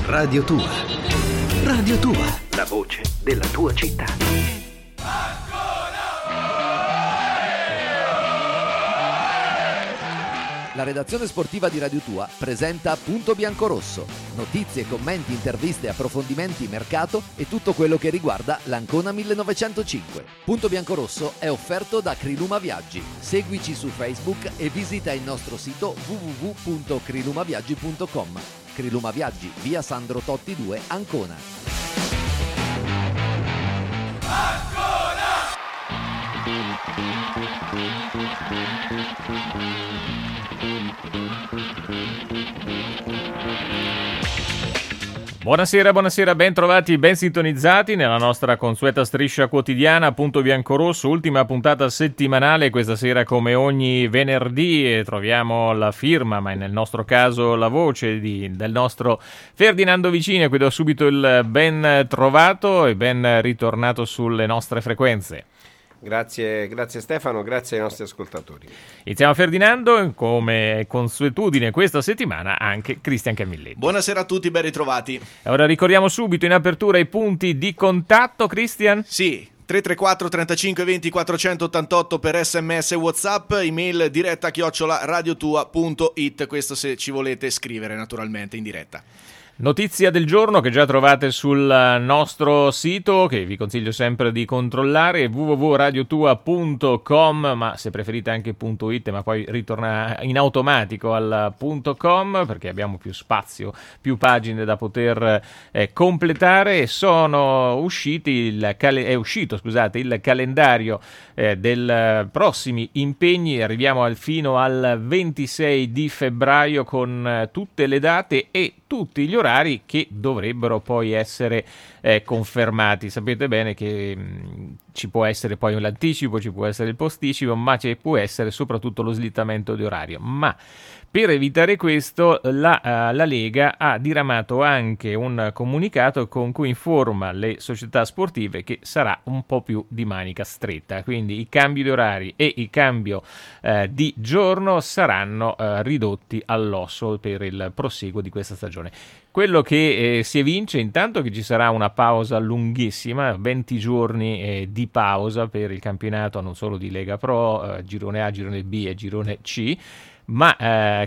Radio Tua. Radio Tua, la voce della tua città. La redazione sportiva di Radio Tua presenta Punto Biancorosso. Notizie, commenti, interviste, approfondimenti, mercato e tutto quello che riguarda l'Ancona 1905. Punto Biancorosso è offerto da Criluma Viaggi. Seguici su Facebook e visita il nostro sito www.crilumaviaggi.com. Criluma Viaggi, via Sandro Totti 2, Ancona. Buonasera, ben trovati, ben sintonizzati nella nostra consueta striscia quotidiana Punto Biancorosso, ultima puntata settimanale. Questa sera, come ogni venerdì, troviamo la firma, ma nel nostro caso la voce del nostro Ferdinando Vicini, a cui do subito il ben trovato e ben ritornato sulle nostre frequenze. Grazie Stefano, grazie ai nostri ascoltatori. Iniziamo Ferdinando, come consuetudine questa settimana anche Cristian Camilletti. Buonasera a tutti, ben ritrovati. Ora ricordiamo subito in apertura i punti di contatto, Cristian? Sì, 334 35 20 488 per SMS e WhatsApp, email diretta @radiotua.it, questo se ci volete scrivere naturalmente in diretta. Notizia del giorno che già trovate sul nostro sito, che vi consiglio sempre di controllare, www.radiotua.com, ma se preferite anche .it, ma poi ritorna in automatico al .com, perché abbiamo più spazio, più pagine da poter completare. È uscito il calendario del prossimi impegni. Arriviamo fino al 26 di febbraio con tutte le date e tutti gli orari che dovrebbero poi essere confermati. Sapete bene che ci può essere poi l'anticipo, ci può essere il posticipo, ma ci può essere soprattutto lo slittamento di orario. Ma per evitare questo la Lega ha diramato anche un comunicato con cui informa le società sportive che sarà un po' più di manica stretta, quindi i cambi di orari e il cambio di giorno saranno ridotti all'osso per il proseguo di questa stagione. Quello che si evince intanto che ci sarà una pausa lunghissima, 20 giorni di pausa per il campionato non solo di Lega Pro, girone A, girone B e girone C, ma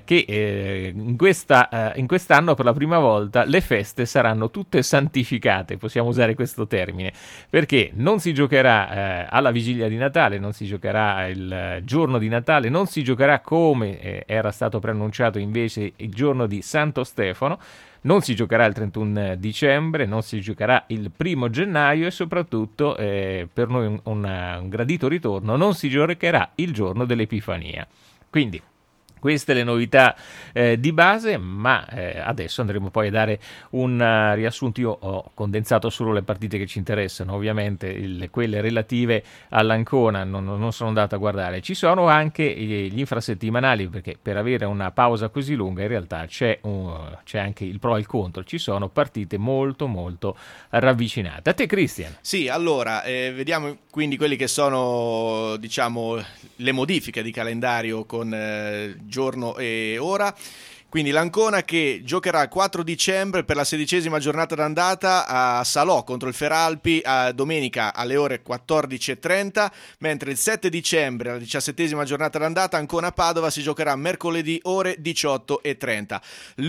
che in quest'anno per la prima volta le feste saranno tutte santificate, possiamo usare questo termine, perché non si giocherà alla vigilia di Natale, non si giocherà il giorno di Natale, non si giocherà come era stato preannunciato invece il giorno di Santo Stefano, non si giocherà il 31 dicembre, non si giocherà il 1 gennaio e soprattutto, per noi un gradito ritorno, non si giocherà il giorno dell'Epifania. Quindi queste le novità di base, ma adesso andremo poi a dare un riassunto. Io ho condensato solo le partite che ci interessano, ovviamente quelle relative all'Ancona non sono andato a guardare. Ci sono anche gli infrasettimanali, perché per avere una pausa così lunga in realtà c'è anche il pro e il contro. Ci sono partite molto molto ravvicinate. A te Cristian. Sì, allora vediamo quindi quelli che sono, diciamo, le modifiche di calendario con giorno e ora. Quindi l'Ancona che giocherà il 4 dicembre per la 16ª giornata d'andata a Salò contro il Feralpi domenica alle ore 14:30, mentre il 7 dicembre, la 17ª giornata d'andata, Ancona-Padova si giocherà mercoledì ore 18:30.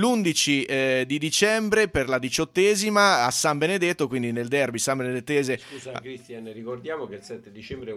L'11 di dicembre per la 18ª a San Benedetto, quindi nel derby San Benedettese. Scusa Cristian, ricordiamo che il 7 dicembre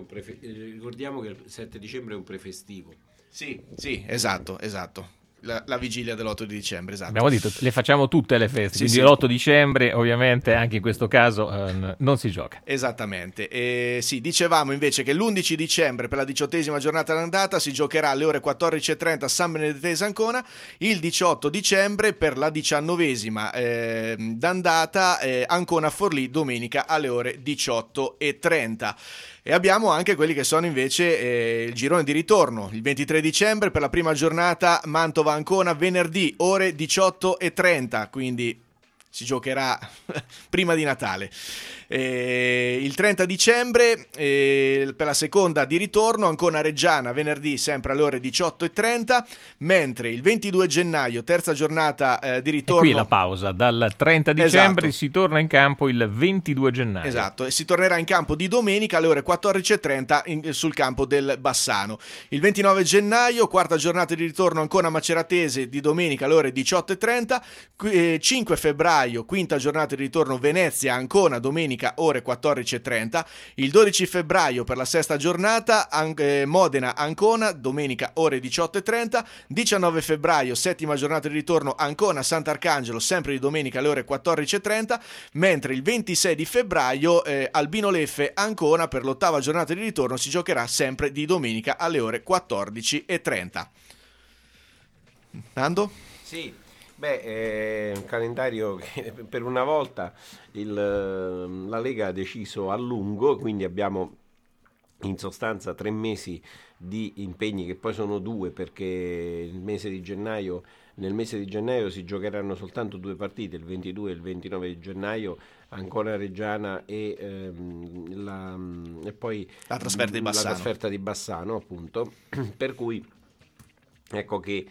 è un prefestivo. Sì, esatto. La vigilia dell'8 di dicembre, esatto. Abbiamo detto, le facciamo tutte le feste, quindi sì. l'8 dicembre ovviamente anche in questo caso non si gioca. Esattamente. Sì, dicevamo invece che l'11 dicembre per la 18ª giornata d'andata si giocherà alle ore 14:30 a San Benedettese Ancona, il 18 dicembre per la 19ª d'andata Ancona Forlì domenica alle ore 18:30. E abbiamo anche quelli che sono invece il girone di ritorno, il 23 dicembre per la prima giornata Mantova-Ancona venerdì ore 18:30, quindi si giocherà prima di Natale. Il 30 dicembre per la seconda di ritorno Ancona-Reggiana, venerdì sempre alle ore 18:30, mentre il 22 gennaio, terza giornata di ritorno. E qui la pausa, dal 30 dicembre Esatto. si torna in campo il 22 gennaio. Esatto, e si tornerà in campo di domenica alle ore 14:30 sul campo del Bassano. Il 29 gennaio, quarta giornata di ritorno Ancona-Maceratese, di domenica alle ore 18:30. 5 febbraio, quinta giornata di ritorno Venezia-Ancona, domenica ore 14:30. Il 12 febbraio per la sesta giornata Modena-Ancona, domenica ore 18:30. 19 febbraio, settima giornata di ritorno Ancona-Sant'Arcangelo, sempre di domenica alle ore 14:30, mentre il 26 di febbraio Albino Leffe-Ancona per l'ottava giornata di ritorno si giocherà sempre di domenica alle ore 14:30. Nando? Sì, è un calendario che per una volta la Lega ha deciso a lungo, quindi abbiamo in sostanza 3 mesi di impegni, che poi sono 2, perché nel mese di gennaio si giocheranno soltanto 2 partite, il 22 e il 29 di gennaio, Ancona-Reggiana e poi la trasferta di Bassano, appunto, per cui ecco che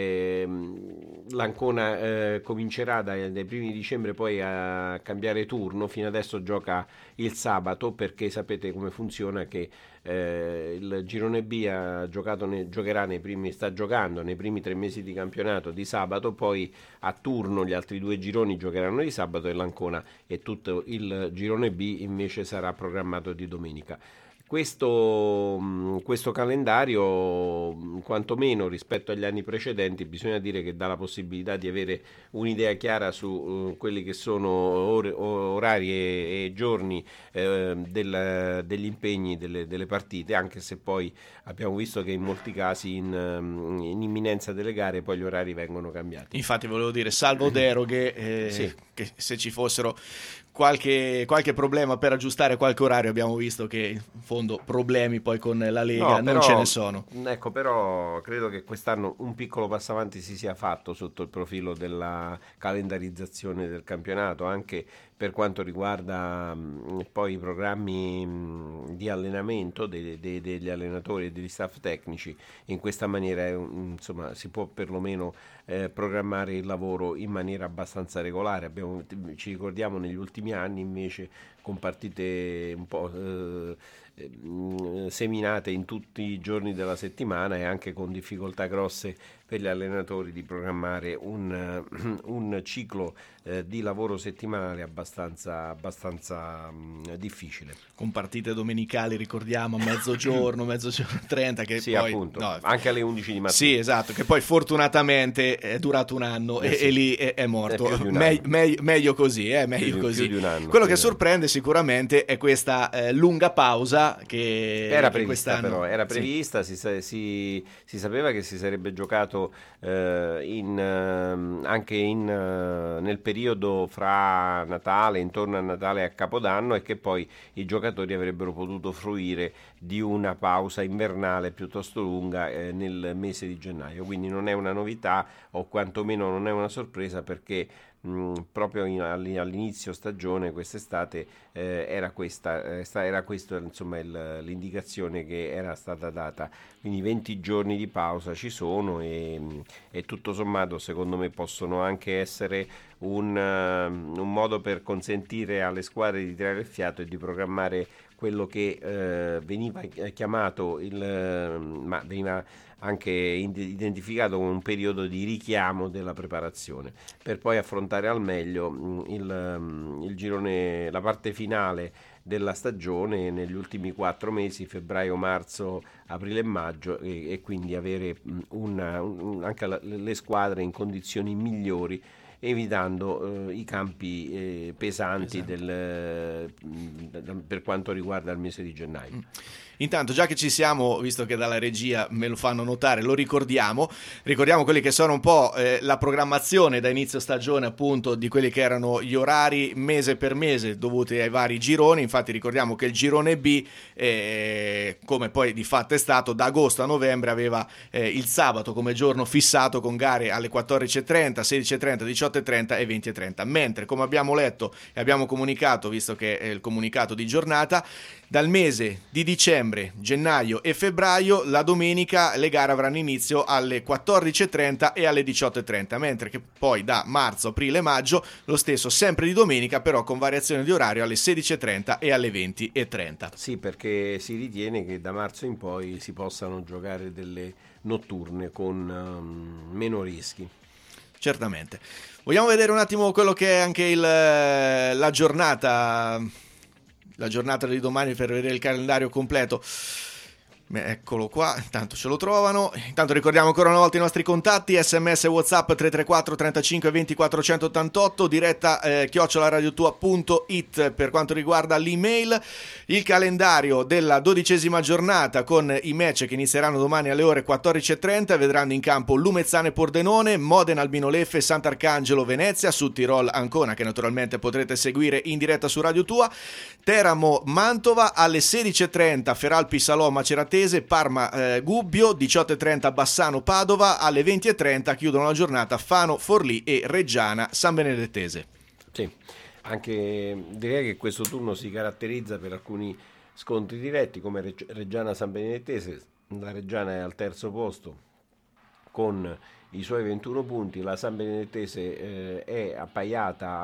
l'Ancona comincerà dai primi di dicembre poi a cambiare turno. Fino adesso gioca il sabato, perché sapete come funziona, che il girone B sta giocando nei primi 3 mesi di campionato di sabato, poi a turno gli altri 2 gironi giocheranno di sabato e l'Ancona e tutto il girone B invece sarà programmato di domenica. Questo calendario, quantomeno rispetto agli anni precedenti, bisogna dire che dà la possibilità di avere un'idea chiara su quelli che sono orari e giorni degli impegni delle partite, anche se poi abbiamo visto che in molti casi in imminenza delle gare poi gli orari vengono cambiati. Infatti volevo dire, salvo deroghe, sì, che se ci fossero qualche problema per aggiustare qualche orario, abbiamo visto che in fondo problemi poi con la Lega non ce ne sono. Ecco, però credo che quest'anno un piccolo passo avanti si sia fatto sotto il profilo della calendarizzazione del campionato, anche per quanto riguarda poi i programmi di allenamento degli allenatori e degli staff tecnici. In questa maniera insomma si può perlomeno programmare il lavoro in maniera abbastanza regolare. Ci ricordiamo negli ultimi anni invece con partite un po' seminate in tutti i giorni della settimana e anche con difficoltà grosse per gli allenatori di programmare un ciclo di lavoro settimanale abbastanza difficile. Con partite domenicali, ricordiamo, a mezzogiorno 30, che sì, poi appunto, anche alle 11 di mattina. Sì, esatto, che poi fortunatamente è durato un anno e lì è morto. Meglio così, meglio così. Più di un anno, quello che sorprende sicuramente è questa lunga pausa che era che prevista, quest'anno però era prevista, sì. si sapeva che si sarebbe giocato anche nel periodo fra Natale, intorno a Natale e a Capodanno, e che poi i giocatori avrebbero potuto fruire di una pausa invernale piuttosto lunga nel mese di gennaio. Quindi non è una novità, o quantomeno non è una sorpresa, perché proprio all'inizio stagione quest'estate era questa insomma l'indicazione che era stata data. Quindi 20 giorni di pausa ci sono e tutto sommato secondo me possono anche essere un modo per consentire alle squadre di tirare il fiato e di programmare quello che veniva chiamato ma veniva anche identificato come un periodo di richiamo della preparazione, per poi affrontare al meglio il girone, la parte finale della stagione negli ultimi 4 mesi, febbraio, marzo, aprile e maggio, e quindi avere anche le squadre in condizioni migliori, evitando i campi pesanti per quanto riguarda il mese di gennaio. Intanto, già che ci siamo, visto che dalla regia me lo fanno notare, lo ricordiamo quelli che sono un po' la programmazione da inizio stagione, appunto, di quelli che erano gli orari mese per mese dovuti ai vari gironi. Infatti ricordiamo che il girone B, come poi di fatto è stato, da agosto a novembre aveva il sabato come giorno fissato, con gare alle 14:30, 16:30, 18.30 e 20.30. Mentre, come abbiamo letto e abbiamo comunicato, visto che è il comunicato di giornata, dal mese di dicembre, gennaio e febbraio la domenica le gare avranno inizio alle 14.30 e alle 18.30, mentre che poi da marzo, aprile e maggio lo stesso sempre di domenica, però con variazione di orario alle 16.30 e alle 20.30. Sì, perché si ritiene che da marzo in poi si possano giocare delle notturne con meno rischi. Certamente. Vogliamo vedere un attimo quello che è anche la giornata di domani per vedere il calendario completo. Eccolo qua, intanto ce lo trovano. Intanto ricordiamo ancora una volta i nostri contatti: SMS e WhatsApp 334 35 20 488, diretta @radiotua.it per quanto riguarda l'email. Il calendario della 12ª giornata con i match che inizieranno domani alle ore 14.30 vedranno in campo Lumezzane Pordenone, Modena Albino Leffe, Sant'Arcangelo Venezia, Sud Tirol Ancona, che naturalmente potrete seguire in diretta su Radio Tua, Teramo Mantova alle 16.30, Feralpi Salò Maceratese, Parma Gubbio, 18.30 Bassano Padova, alle 20.30 chiudono la giornata Fano Forlì e Reggiana San Benedettese. Sì, anche direi che questo turno si caratterizza per alcuni scontri diretti, come Reggiana San Benedettese. La Reggiana è al terzo posto con i suoi 21 punti, la San Benedettese è appaiata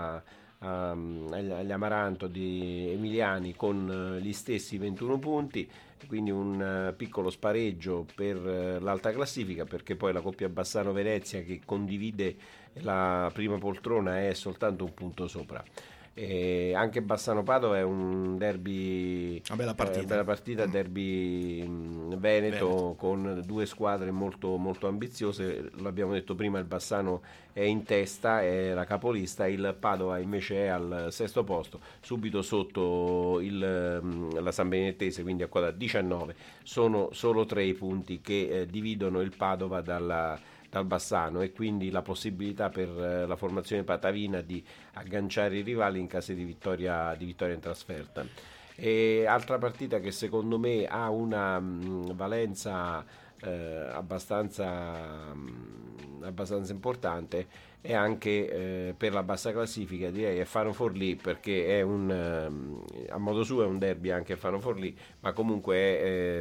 agli Amaranto di Emiliani con gli stessi 21 punti, quindi un piccolo spareggio per l'alta classifica, perché poi la coppia Bassano-Venezia, che condivide la prima poltrona, è soltanto un punto sopra. Anche Bassano-Padova è un derby, una bella partita, derby veneto con due squadre molto, molto ambiziose. L'abbiamo detto prima, il Bassano è in testa, è la capolista, il Padova invece è al sesto posto, subito sotto la San Benedettese, quindi a quota 19. Sono solo 3 i punti che dividono il Padova dal Bassano, e quindi la possibilità per la formazione patavina di agganciare i rivali in caso di vittoria in trasferta. E altra partita che secondo me ha una valenza abbastanza importante è anche per la bassa classifica, direi, è Fano Forlì, perché è a modo suo è un derby anche Fano Forlì, ma comunque è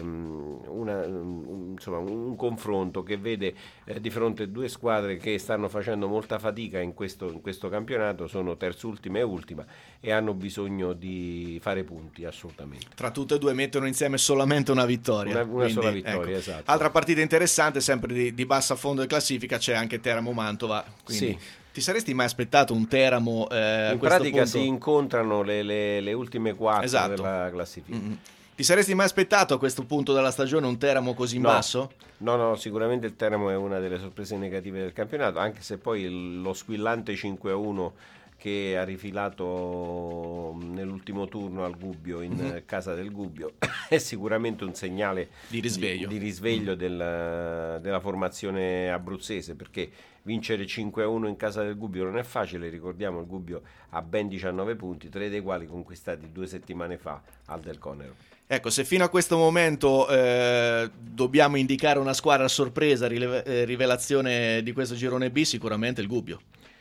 un confronto che vede di fronte due squadre che stanno facendo molta fatica in questo campionato, sono terzultima e ultima e hanno bisogno di fare punti assolutamente. Tra tutte e due mettono insieme solamente una vittoria. Una sola vittoria, ecco. Esatto. Altra partita interessante, sempre di bassa fondo di classifica, c'è anche Teramo Mantova. Quindi sì. Ti saresti mai aspettato un Teramo in pratica punto? Si incontrano le ultime 4 esatto. della classifica. Mm-hmm. Ti saresti mai aspettato a questo punto della stagione un Teramo così in basso? No, sicuramente il Teramo è una delle sorprese negative del campionato, anche se poi lo squillante 5-1 che ha rifilato nell'ultimo turno al Gubbio, in casa del Gubbio, è sicuramente un segnale di risveglio della formazione abruzzese, perché vincere 5-1 in casa del Gubbio non è facile. Ricordiamo, il Gubbio ha ben 19 punti, 3 dei quali conquistati 2 settimane fa al Del Conero. Ecco, se fino a questo momento dobbiamo indicare una squadra sorpresa, rivelazione di questo girone B, sicuramente il Gubbio.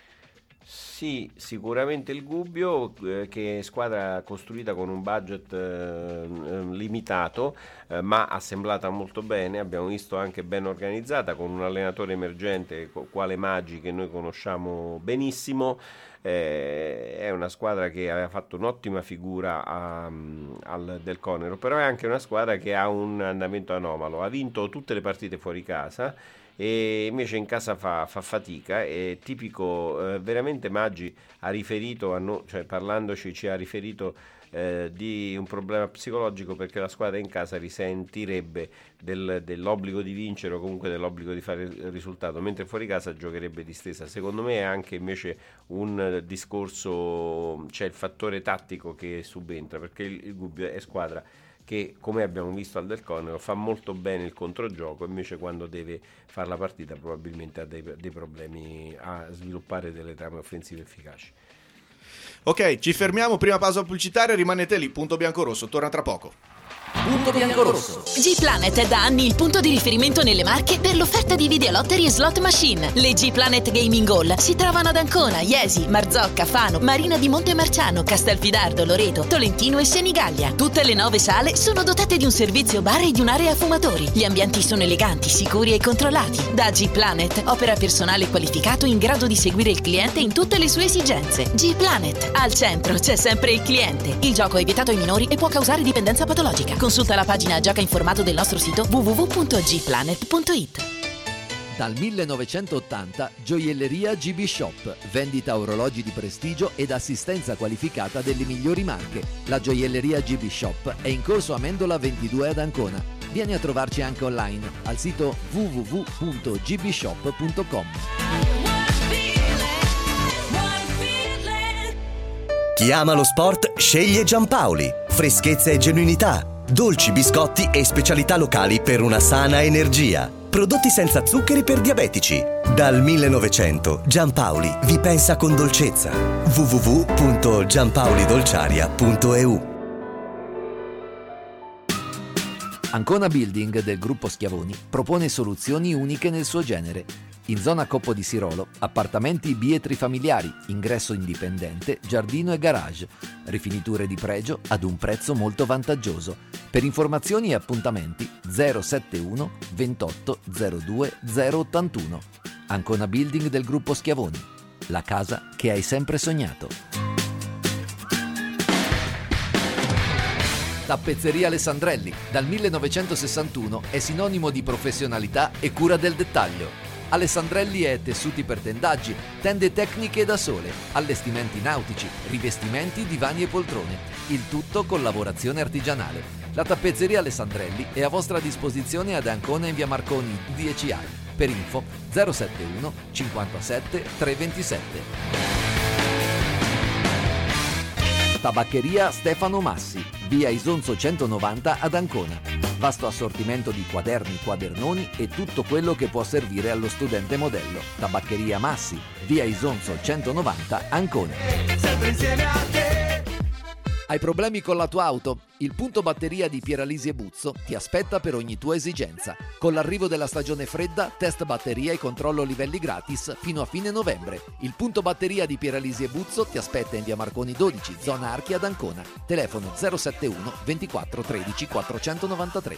Sì, sicuramente il Gubbio, che è squadra costruita con un budget limitato, ma assemblata molto bene. Abbiamo visto anche ben organizzata, con un allenatore emergente quale Maggi, che noi conosciamo benissimo. È una squadra che aveva fatto un'ottima figura al Del Conero, però è anche una squadra che ha un andamento anomalo. Ha vinto tutte le partite fuori casa e invece in casa fa fatica. È tipico, veramente Maggi ha riferito a noi, cioè parlandoci ci ha riferito di un problema psicologico, perché la squadra in casa risentirebbe dell'obbligo di vincere o comunque dell'obbligo di fare il risultato, mentre fuori casa giocherebbe distesa. Secondo me è anche invece un discorso, c'è il fattore tattico che subentra, perché il Gubbio è squadra che, come abbiamo visto al Del Conero, fa molto bene il controgioco, invece quando deve fare la partita probabilmente ha dei problemi a sviluppare delle trame offensive efficaci. Ok, ci fermiamo, prima pausa pubblicitaria, rimanete lì, Punto Biancorosso torna tra poco. Punto Biancorosso. G-Planet è da anni il punto di riferimento nelle Marche per l'offerta di videolottery e slot machine. Le G-Planet Gaming Hall si trovano ad Ancona, Iesi, Marzocca, Fano, Marina di Montemarciano, Castelfidardo, Loreto, Tolentino e Senigallia. Tutte le 9 sale sono dotate di un servizio bar e di un'area fumatori. Gli ambienti sono eleganti, sicuri e controllati. Da G-Planet opera personale qualificato in grado di seguire il cliente in tutte le sue esigenze. G-Planet, al centro c'è sempre il cliente. Il gioco è vietato ai minori e può causare dipendenza patologica. Consulta la pagina Gioca Informato del nostro sito www.gplanet.it. Dal 1980 Gioielleria GB Shop, vendita orologi di prestigio ed assistenza qualificata delle migliori marche. La Gioielleria GB Shop è in corso Amendola 22 ad Ancona. Vieni a trovarci anche online al sito www.gbshop.com. Chi ama lo sport sceglie Giampaoli. Freschezza e genuinità. Dolci, biscotti e specialità locali per una sana energia. Prodotti senza zuccheri per diabetici. Dal 1900 Giampaoli vi pensa con dolcezza. www.giampaolidolciaria.eu. Ancona Building del gruppo Schiavoni propone soluzioni uniche nel suo genere. In zona Coppo di Sirolo, appartamenti bietri familiari, ingresso indipendente, giardino e garage, rifiniture di pregio ad un prezzo molto vantaggioso. Per informazioni e appuntamenti 071 28 02 081. Ancona Building del gruppo Schiavoni, la casa che hai sempre sognato. Tappezzeria Alessandrelli, dal 1961 è sinonimo di professionalità e cura del dettaglio. Alessandrelli è tessuti per tendaggi, tende tecniche da sole, allestimenti nautici, rivestimenti, divani e poltrone, il tutto con lavorazione artigianale. La tappezzeria Alessandrelli è a vostra disposizione ad Ancona in via Marconi 10A. Per info 071 57 327. Tabaccheria Stefano Massi, via Isonzo 190 ad Ancona. Vasto assortimento di quaderni, quadernoni e tutto quello che può servire allo studente modello. Tabaccheria Massi, via Isonzo 190 Ancona. Sempre insieme a te. Hai problemi con la tua auto? Il punto batteria di Pieralisi e Buzzo ti aspetta per ogni tua esigenza. Con l'arrivo della stagione fredda, test batteria e controllo livelli gratis fino a fine novembre. Il punto batteria di Pieralisi e Buzzo ti aspetta in via Marconi 12, zona Archi ad Ancona. Telefono 071 24 13 493.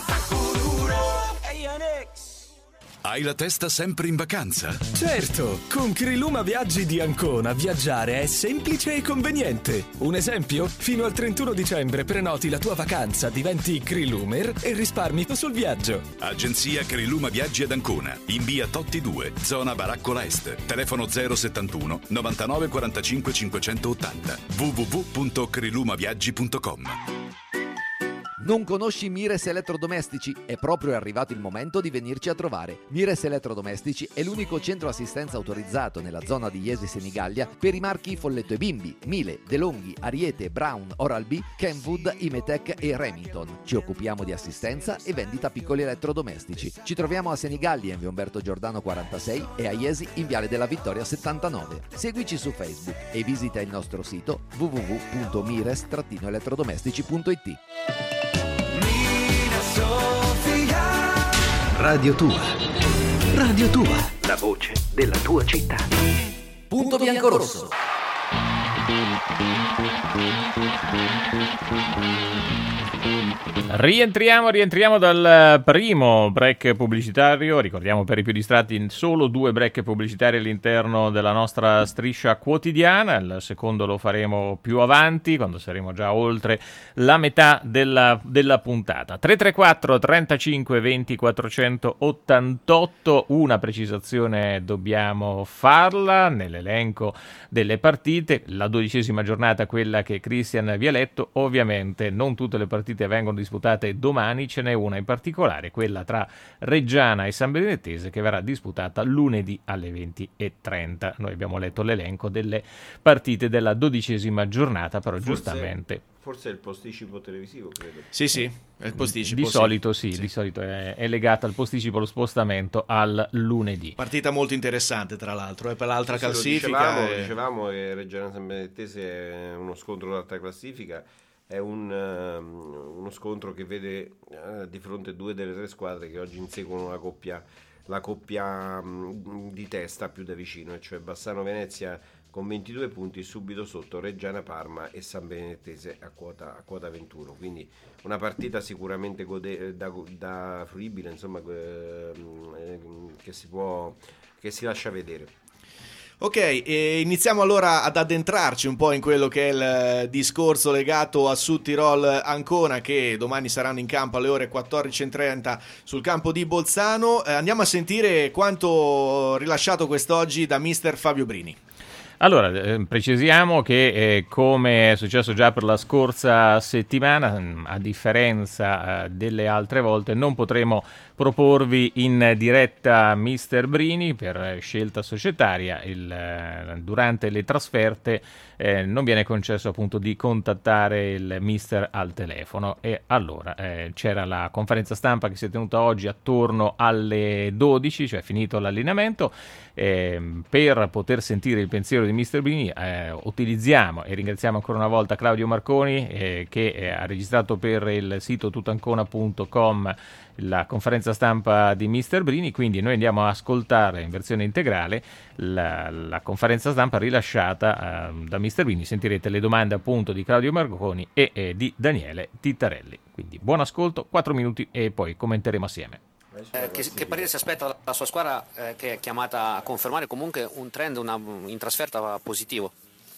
Hai la testa sempre in vacanza? Certo, con Criluma Viaggi di Ancona viaggiare è semplice e conveniente. Un esempio? Fino al 31 dicembre prenoti la tua vacanza, diventi Crilumer e risparmi sul viaggio. Agenzia Criluma Viaggi ad Ancona, in via Totti 2, zona Baraccola Est. Telefono 071 99 45 580. www.crilumaviaggi.com. Non conosci Mires Elettrodomestici? È proprio arrivato il momento di venirci a trovare. Mires Elettrodomestici è l'unico centro assistenza autorizzato nella zona di Iesi Senigallia per i marchi Folletto e Bimbi, Miele, DeLonghi, Ariete, Brown, Oral-B, Kenwood, Imetec e Remington. Ci occupiamo di assistenza e vendita piccoli elettrodomestici. Ci troviamo a Senigallia in via Umberto Giordano 46 e a Iesi in viale della Vittoria 79. Seguici su Facebook e visita il nostro sito www.mires-elettrodomestici.it. Radio Tua. Radio Tua. La voce della tua città. Punto Biancorosso. Rientriamo dal primo break pubblicitario. Ricordiamo per i più distratti solo 2 break pubblicitari all'interno della nostra striscia quotidiana. Il secondo lo faremo più avanti, quando saremo già oltre la metà della puntata. 334 35 20 488. Una precisazione dobbiamo farla nell'elenco delle partite. La 12ª giornata, quella che Cristian vi ha letto, ovviamente non tutte le partite vengono disputate domani, ce n'è una in particolare, quella tra Reggiana e San Benedettese, che verrà disputata lunedì alle 20:30. Noi abbiamo letto l'elenco delle partite della 12ª giornata, però giustamente... Forse è il posticipo televisivo, credo. Sì, è il posticipo. Di solito è legato al posticipo, lo spostamento al lunedì. Partita molto interessante, tra l'altro, per l'altra classifica. Dicevamo che Reggiana San Benedettese è uno scontro d'alta classifica. è uno scontro che vede di fronte due delle tre squadre che oggi inseguono la coppia di testa più da vicino, e cioè Bassano Venezia con 22 punti, subito sotto Reggiana Parma e San Benedettese a quota 21. Quindi una partita sicuramente da fruibile, insomma, che si lascia vedere. Ok, iniziamo allora ad addentrarci un po' in quello che è il discorso legato a Südtirol Ancona, che domani saranno in campo alle ore 14.30 sul campo di Bolzano. Andiamo a sentire quanto rilasciato quest'oggi da mister Fabio Brini. Allora, precisiamo che come è successo già per la scorsa settimana, a differenza delle altre volte, non potremo proporvi in diretta Mister Brini per scelta societaria. Durante le trasferte non viene concesso appunto di contattare il mister al telefono, e allora c'era la conferenza stampa che si è tenuta oggi attorno alle 12, cioè finito l'allenamento. Per poter sentire il pensiero di Mister Brini utilizziamo e ringraziamo ancora una volta Claudio Marconi che ha registrato per il sito tutancona.com la conferenza stampa di Mister Brini. Quindi noi andiamo a ascoltare in versione integrale la conferenza stampa rilasciata da Mister Brini. Sentirete le domande appunto di Claudio Marconi e di Daniele Tittarelli. Quindi buon ascolto, 4 minuti e poi commenteremo aspettiamo. Che parere si aspetta la sua squadra che è chiamata a confermare comunque un trend in trasferta positivo?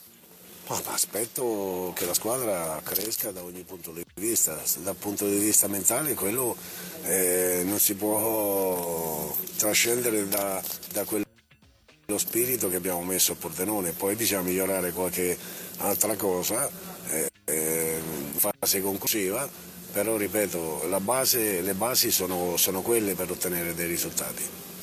Aspetto che la squadra cresca da ogni punto di vista. Dal punto di vista mentale quello non si può trascendere da quello spirito che abbiamo messo a Pordenone. Poi bisogna migliorare qualche altra cosa in fase conclusiva. Però ripeto, le basi sono quelle per ottenere dei risultati.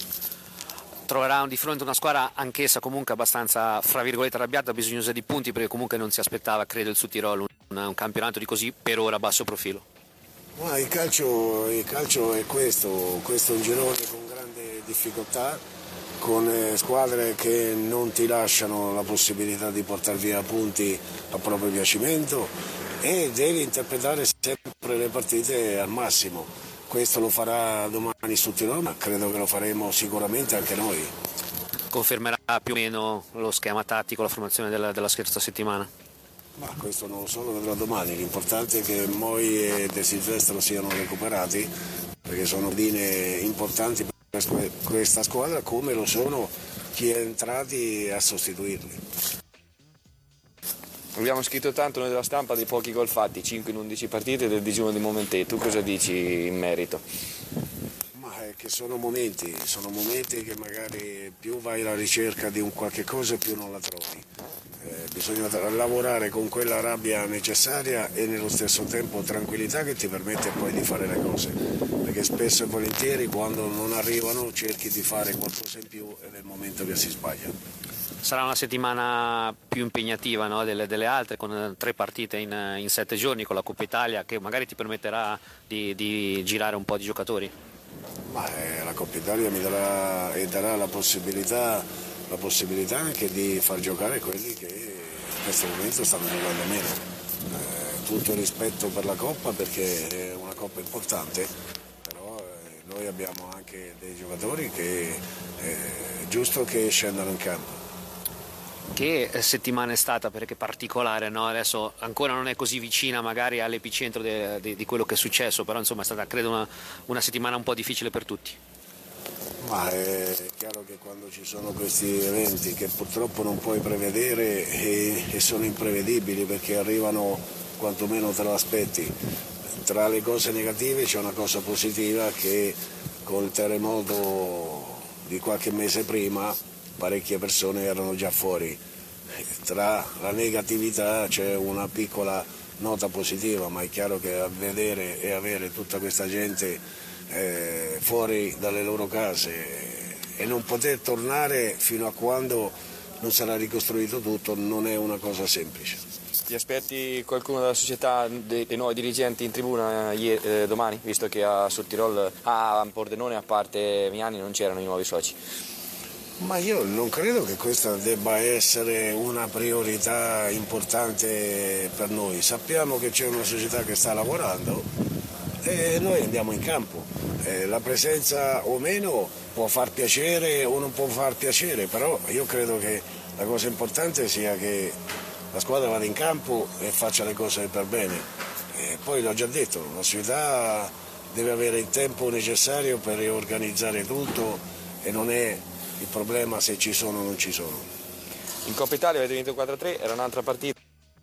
Troverà di fronte una squadra anch'essa comunque abbastanza, fra virgolette, arrabbiata, bisognosa di punti, perché comunque non si aspettava, credo, il Südtirol un campionato di così per ora basso profilo. Ma il calcio è questo è un girone con grande difficoltà, con squadre che non ti lasciano la possibilità di portare via punti a proprio piacimento, e devi interpretare sempre le partite al massimo. Questo lo farà domani Südtirol, ma credo che lo faremo sicuramente anche noi. Confermerà più o meno lo schema tattico, la formazione della scorsa settimana? Ma questo non lo so, lo vedrò domani. L'importante è che Moi e De Silvestro siano recuperati, perché sono linee importanti per questa squadra, come lo sono chi è entrati a sostituirli. Abbiamo scritto tanto noi della stampa dei pochi gol fatti, 5 in 11 partite, del digiuno di Momentè. Tu cosa dici in merito? Ma è che sono momenti che magari più vai alla ricerca di un qualche cosa e più non la trovi. Bisogna lavorare con quella rabbia necessaria e nello stesso tempo tranquillità che ti permette poi di fare le cose, perché spesso e volentieri quando non arrivano cerchi di fare qualcosa in più ed è il momento che si sbaglia. Sarà una settimana più impegnativa, no, delle altre, con 3 partite in 7 giorni, con la Coppa Italia, che magari ti permetterà di girare un po' di giocatori? La Coppa Italia mi darà la possibilità anche di far giocare quelli che in questo momento stanno giocando meno. Tutto il rispetto per la Coppa, perché è una Coppa importante, però noi abbiamo anche dei giocatori che è giusto che scendano in campo. Che settimana è stata, perché particolare, no? Adesso ancora non è così vicina magari all'epicentro di quello che è successo, però insomma è stata, credo, una settimana un po' difficile per tutti. Ma è chiaro che quando ci sono questi eventi che purtroppo non puoi prevedere e sono imprevedibili, perché arrivano quantomeno te lo aspetti. Tra le cose negative c'è una cosa positiva, che col terremoto di qualche mese prima parecchie persone erano già fuori. Tra la negatività c'è una piccola nota positiva, ma è chiaro che a vedere e avere tutta questa gente fuori dalle loro case e non poter tornare fino a quando non sarà ricostruito tutto non è una cosa semplice. Ti aspetti qualcuno della società, dei nuovi dirigenti in tribuna domani, visto che a Südtirol, a Pordenone, a parte Miani, non c'erano i nuovi soci? Ma io non credo che questa debba essere una priorità importante per noi. Sappiamo che c'è una società che sta lavorando e noi andiamo in campo. La presenza o meno può far piacere o non può far piacere, però io credo che la cosa importante sia che la squadra vada in campo e faccia le cose per bene. E poi l'ho già detto, la società deve avere il tempo necessario per riorganizzare tutto e non è il problema se ci sono o non ci sono. In Coppa Italia avete vinto 4-3, era un'altra partita,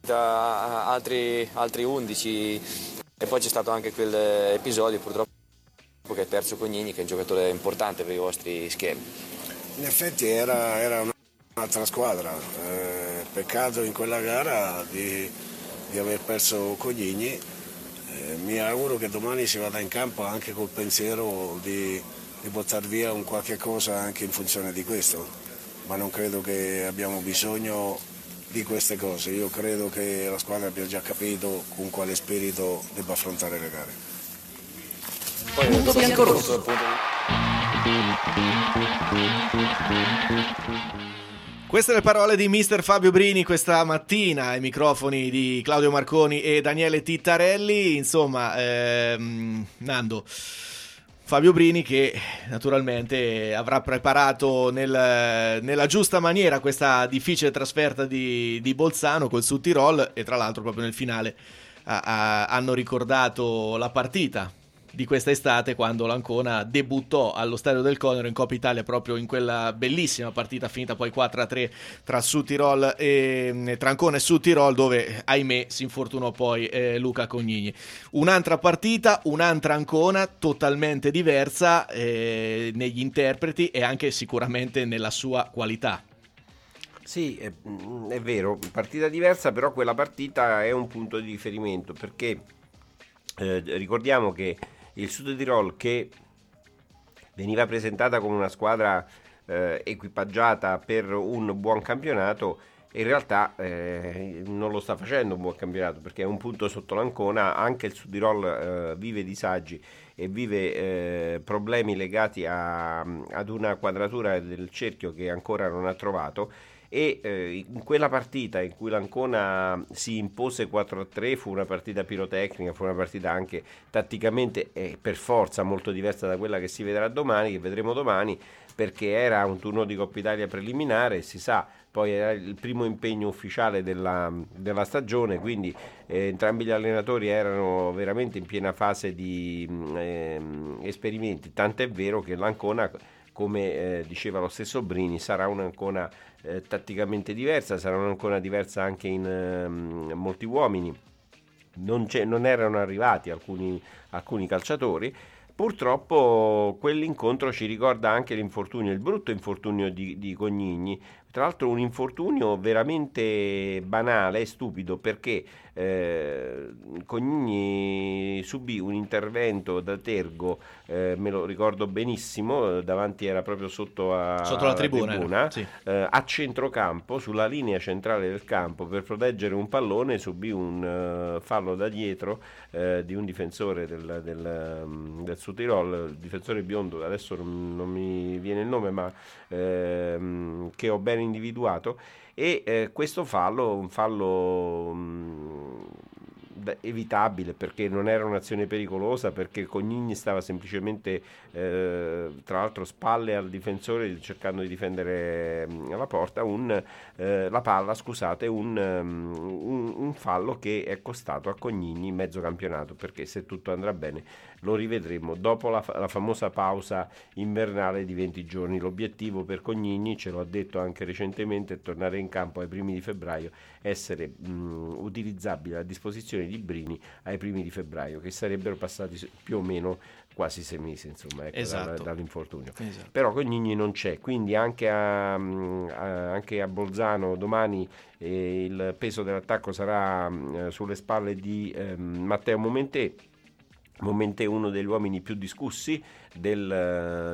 altri 11 e poi c'è stato anche quell'episodio purtroppo che hai perso Cognini, che è un giocatore importante per i vostri schemi. In effetti era un'altra squadra, peccato in quella gara di aver perso Cognini. Mi auguro che domani si vada in campo anche col pensiero di buttare via un qualche cosa anche in funzione di questo, ma non credo che abbiamo bisogno di queste cose. Io credo che la squadra abbia già capito con quale spirito debba affrontare le gare. Punto biancorosso. Queste le parole di mister Fabio Brini questa mattina ai microfoni di Claudio Marconi e Daniele Tittarelli. Insomma, Nando, Fabio Brini che naturalmente avrà preparato nella giusta maniera questa difficile trasferta di Bolzano col Südtirol, e tra l'altro proprio nel finale hanno ricordato la partita di questa estate, quando l'Ancona debuttò allo Stadio del Conero in Coppa Italia, proprio in quella bellissima partita finita poi 4-3 tra Südtirol e tra Ancona e Südtirol, dove ahimè si infortunò poi Luca Cognini. Un'altra partita, un'altra Ancona totalmente diversa negli interpreti e anche sicuramente nella sua qualità. Sì, è vero, partita diversa, però quella partita è un punto di riferimento, perché ricordiamo che il Südtirol, che veniva presentata come una squadra equipaggiata per un buon campionato, in realtà non lo sta facendo un buon campionato, perché è un punto sotto l'Ancona. Anche il Südtirol vive disagi e vive problemi legati ad una quadratura del cerchio che ancora non ha trovato. E in quella partita in cui l'Ancona si impose 4-3 fu una partita pirotecnica, fu una partita anche tatticamente e per forza molto diversa da quella che si vedrà domani, che vedremo domani, perché era un turno di Coppa Italia preliminare, si sa, poi era il primo impegno ufficiale della stagione, quindi entrambi gli allenatori erano veramente in piena fase di esperimenti, tant'è vero che l'Ancona, come diceva lo stesso Brini, sarà un'Ancona tatticamente diversa, sarà un'Ancona diversa anche in molti uomini. Non erano arrivati alcuni calciatori. Purtroppo quell'incontro ci ricorda anche l'infortunio, il brutto infortunio di Cognini, tra l'altro un infortunio veramente banale e stupido, perché Cognini subì un intervento da tergo, me lo ricordo benissimo, davanti era proprio sotto la tribuna sì. A centrocampo, sulla linea centrale del campo, per proteggere un pallone subì un fallo da dietro di un difensore del Südtirol, il difensore biondo, adesso non mi viene il nome, ma che ho ben individuato, e questo fallo, un fallo evitabile, perché non era un'azione pericolosa, perché Cognini stava semplicemente tra l'altro spalle al difensore cercando di difendere la porta, la palla, scusate, un fallo che è costato a Cognini mezzo campionato, perché se tutto andrà bene lo rivedremo dopo la famosa pausa invernale di 20 giorni. L'obiettivo per Cognini, ce lo ha detto anche recentemente, è tornare in campo ai primi di febbraio, essere utilizzabile a disposizione di Brini ai primi di febbraio, che sarebbero passati più o meno quasi 6 mesi, insomma, ecco, esatto. dall'infortunio. Esatto. Però Cognini non c'è, quindi anche a Bolzano domani il peso dell'attacco sarà sulle spalle di Matteo Momentè, uno degli uomini più discussi del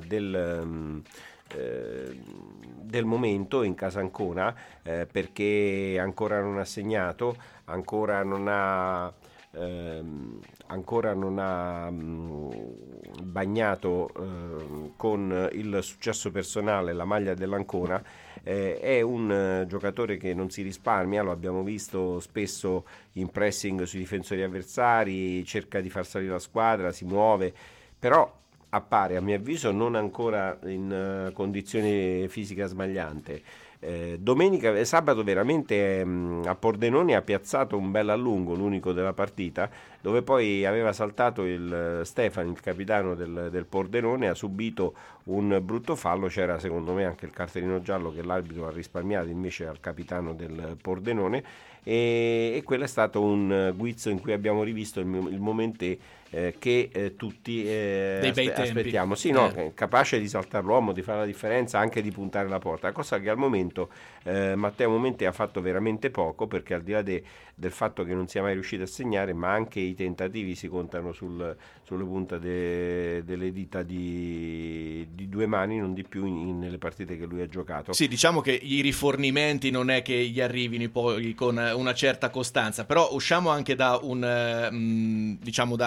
momento in casa Ancona, perché ancora non ha segnato, ancora non ha ancora non ha bagnato con il successo personale la maglia dell'Ancona, è un giocatore che non si risparmia, lo abbiamo visto spesso in pressing sui difensori avversari, cerca di far salire la squadra, si muove, però appare a mio avviso non ancora in condizione fisica smagliante. Sabato veramente a Pordenone ha piazzato un bel allungo, l'unico della partita, dove poi aveva saltato il Stefani, il capitano del Pordenone, ha subito un brutto fallo, c'era secondo me anche il cartellino giallo che l'arbitro ha risparmiato invece al capitano del Pordenone, e quello è stato un guizzo in cui abbiamo rivisto il Momentè che tutti aspettiamo, sì, no, capace di saltare l'uomo, di fare la differenza, anche di puntare la porta, cosa che al momento Matteo Momentè ha fatto veramente poco, perché al di là del fatto che non sia mai riuscito a segnare, ma anche i tentativi si contano sulle punte delle dita di due mani, non di più nelle partite che lui ha giocato. Sì, diciamo che i rifornimenti non è che gli arrivino poi con una certa costanza, però usciamo anche da un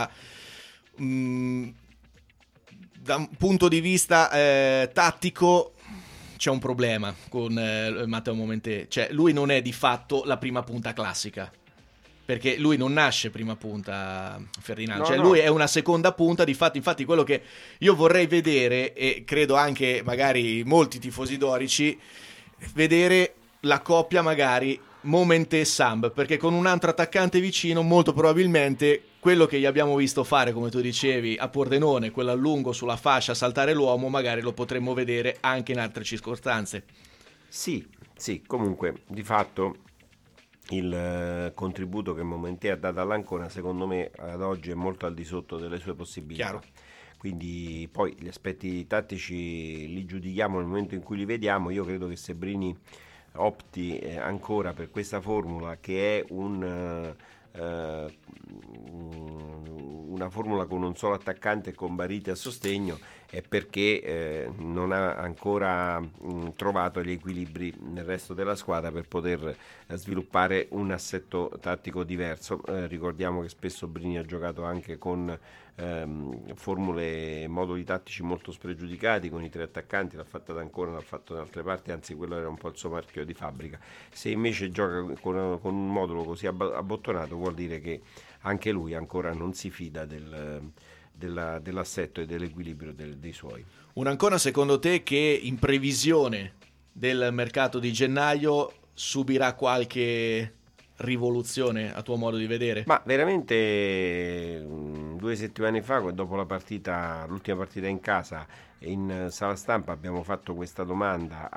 punto di vista tattico. C'è un problema con Matteo Momentè, cioè lui non è di fatto la prima punta classica, perché lui non nasce prima punta, Ferdinando, lui è una seconda punta, infatti quello che io vorrei vedere, e credo anche magari molti tifosi dorici, vedere la coppia magari Momentè e Samb, perché con un altro attaccante vicino molto probabilmente quello che gli abbiamo visto fare, come tu dicevi, a Pordenone, quello a lungo sulla fascia, saltare l'uomo, magari lo potremmo vedere anche in altre circostanze. Sì, comunque di fatto il contributo che Momentè ha dato all'Ancona secondo me ad oggi è molto al di sotto delle sue possibilità. Chiaro. Quindi poi gli aspetti tattici li giudichiamo nel momento in cui li vediamo. Io credo che Sebrini opti ancora per questa formula, che è una formula con un solo attaccante e con Bariti a sostegno, è perché non ha ancora trovato gli equilibri nel resto della squadra per poter sviluppare un assetto tattico diverso. Ricordiamo che spesso Brini ha giocato anche con formule e moduli tattici molto spregiudicati, con i tre attaccanti, l'ha fatta da Ancona, l'ha fatto da altre parti, anzi quello era un po' il suo marchio di fabbrica. Se invece gioca con un modulo così abbottonato, vuol dire che anche lui ancora non si fida dell'assetto e dell'equilibrio dei suoi. Un Ancona secondo te che in previsione del mercato di gennaio subirà qualche rivoluzione a tuo modo di vedere? Ma veramente 2 settimane fa, dopo l'ultima partita in casa, in sala stampa abbiamo fatto questa domanda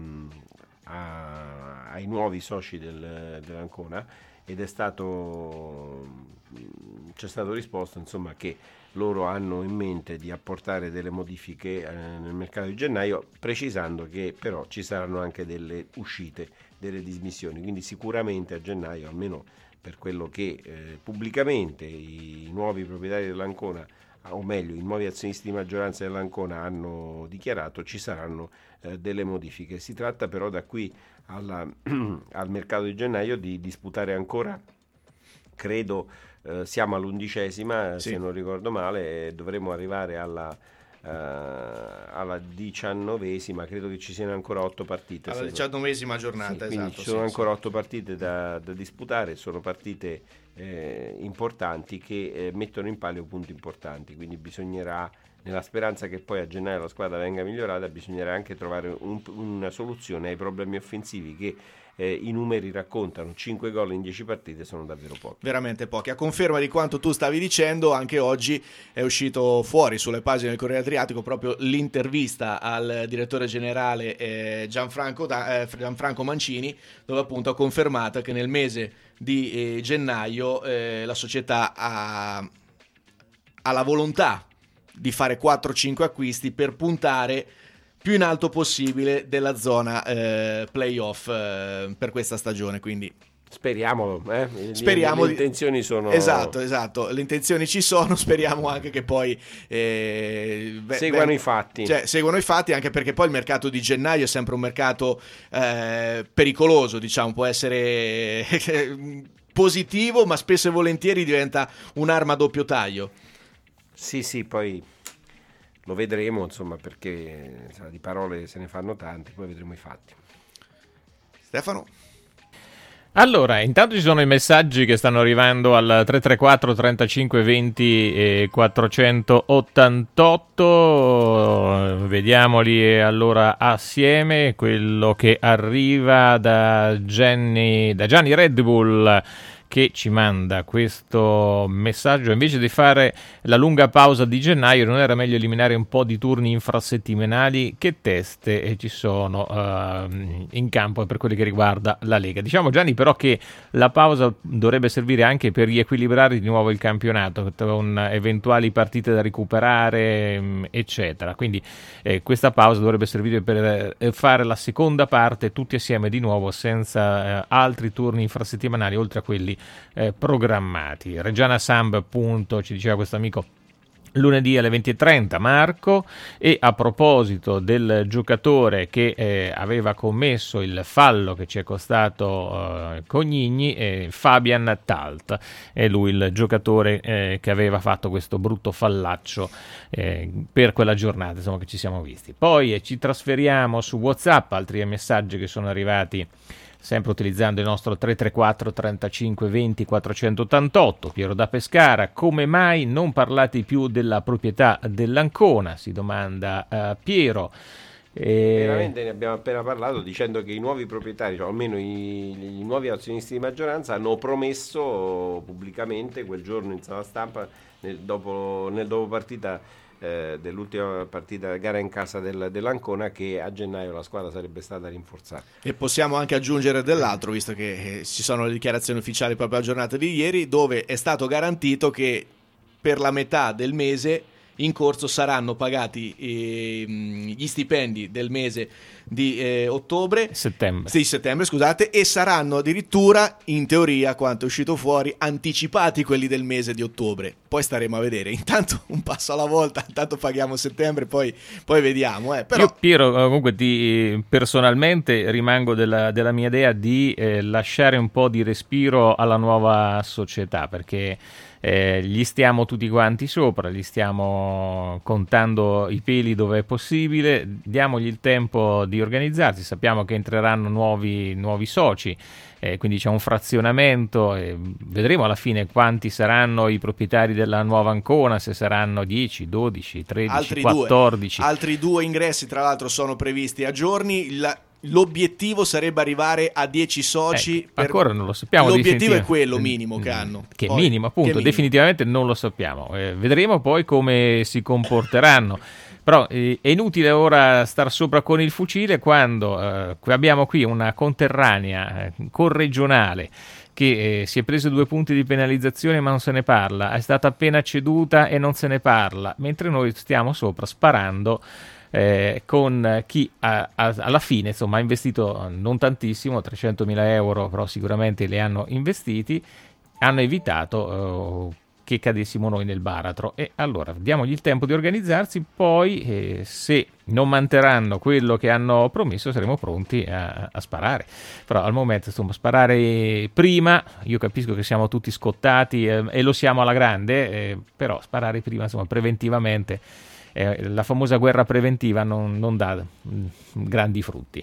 ai nuovi soci dell'Ancona, ed c'è stato risposto insomma che loro hanno in mente di apportare delle modifiche nel mercato di gennaio, precisando che però ci saranno anche delle uscite, delle dismissioni, quindi sicuramente a gennaio, almeno per quello che pubblicamente i nuovi proprietari dell'Ancona, o meglio i nuovi azionisti di maggioranza dell'Ancona hanno dichiarato, ci saranno delle modifiche. Si tratta però da qui al mercato di gennaio di disputare ancora, credo siamo all'11ª, sì, se non ricordo male, dovremo arrivare alla 19ª, credo che ci siano ancora 8 partite. Alla 19ª giornata, sì, quindi ci sono ancora 8 partite da disputare, sono partite importanti che mettono in palio punti importanti, quindi bisognerà, nella speranza che poi a gennaio la squadra venga migliorata, bisognerà anche trovare una soluzione ai problemi offensivi che i numeri raccontano. 5 gol in 10 partite sono davvero pochi. Veramente pochi. A conferma di quanto tu stavi dicendo, anche oggi è uscito fuori sulle pagine del Corriere Adriatico proprio l'intervista al direttore generale Gianfranco Mancini, dove appunto ha confermato che nel mese di gennaio la società ha la volontà di fare 4-5 acquisti per puntare più in alto possibile della zona playoff per questa stagione, quindi speriamo, le intenzioni sono... Esatto, le intenzioni ci sono, speriamo anche che poi seguano i fatti. Cioè, seguono i fatti, anche perché poi il mercato di gennaio è sempre un mercato pericoloso, diciamo, può essere positivo, ma spesso e volentieri diventa un'arma a doppio taglio. Sì, poi lo vedremo, insomma, perché di parole se ne fanno tante, poi vedremo i fatti. Stefano? Allora, intanto ci sono i messaggi che stanno arrivando al 334 35 20 e 488, vediamoli allora assieme. Quello che arriva da Gianni Red Bull, che ci manda questo messaggio: invece di fare la lunga pausa di gennaio non era meglio eliminare un po' di turni infrasettimanali? Che teste ci sono in campo per quelli che riguarda la Lega? Diciamo, Gianni, però, che la pausa dovrebbe servire anche per riequilibrare di nuovo il campionato con eventuali partite da recuperare, eccetera. Quindi questa pausa dovrebbe servire per fare la seconda parte tutti assieme di nuovo, senza altri turni infrasettimanali oltre a quelli programmati. Reggiana Samb, appunto, ci diceva questo amico, lunedì alle 20:30 Marco. E a proposito del giocatore che aveva commesso il fallo che ci è costato Cognigni, Fabian Talt è lui il giocatore che aveva fatto questo brutto fallaccio per quella giornata, insomma, che ci siamo visti. Poi ci trasferiamo su WhatsApp, altri messaggi che sono arrivati sempre utilizzando il nostro 334 35 20 488. Piero da Pescara: come mai non parlate più della proprietà dell'Ancona? Si domanda Piero. Veramente ne abbiamo appena parlato, dicendo che i nuovi proprietari, cioè almeno i nuovi azionisti di maggioranza, hanno promesso pubblicamente quel giorno in sala stampa, nel dopo partita dell'ultima partita, gara in casa dell'Ancona, che a gennaio la squadra sarebbe stata rinforzata. E possiamo anche aggiungere dell'altro, visto che ci sono le dichiarazioni ufficiali proprio alla giornata di ieri, dove è stato garantito che per la metà del mese in corso saranno pagati gli stipendi del mese di settembre, scusate, e saranno addirittura, in teoria, quanto è uscito fuori, anticipati quelli del mese di ottobre. Poi staremo a vedere, intanto un passo alla volta, intanto paghiamo settembre, poi vediamo. Però... Io, Piero, comunque personalmente rimango della mia idea di lasciare un po' di respiro alla nuova società, perché gli stiamo tutti quanti sopra, gli stiamo contando i peli dove è possibile, diamogli il tempo di organizzarsi. Sappiamo che entreranno nuovi soci, quindi c'è un frazionamento, vedremo alla fine quanti saranno i proprietari della nuova Ancona, se saranno 10, 12, 13, 14. Altri 2 ingressi tra l'altro sono previsti a giorni. L'obiettivo sarebbe arrivare a 10 soci. Ancora non lo sappiamo. L'obiettivo è quello minimo che hanno. Che poi, minimo, appunto, definitivamente non lo sappiamo. Vedremo poi come si comporteranno. Però è inutile ora star sopra con il fucile quando abbiamo qui una conterranea corregionale che si è preso 2 punti di penalizzazione ma non se ne parla, è stata appena ceduta e non se ne parla, mentre noi stiamo sopra sparando con chi alla fine, insomma, ha investito non tantissimo, 300.000 euro, però sicuramente li hanno investiti, hanno evitato che cadessimo noi nel baratro. E allora diamogli il tempo di organizzarsi, poi se non manterranno quello che hanno promesso saremo pronti a sparare. Però al momento, insomma, sparare prima, io capisco che siamo tutti scottati e lo siamo alla grande, però sparare prima, insomma, preventivamente, la famosa guerra preventiva non dà grandi frutti.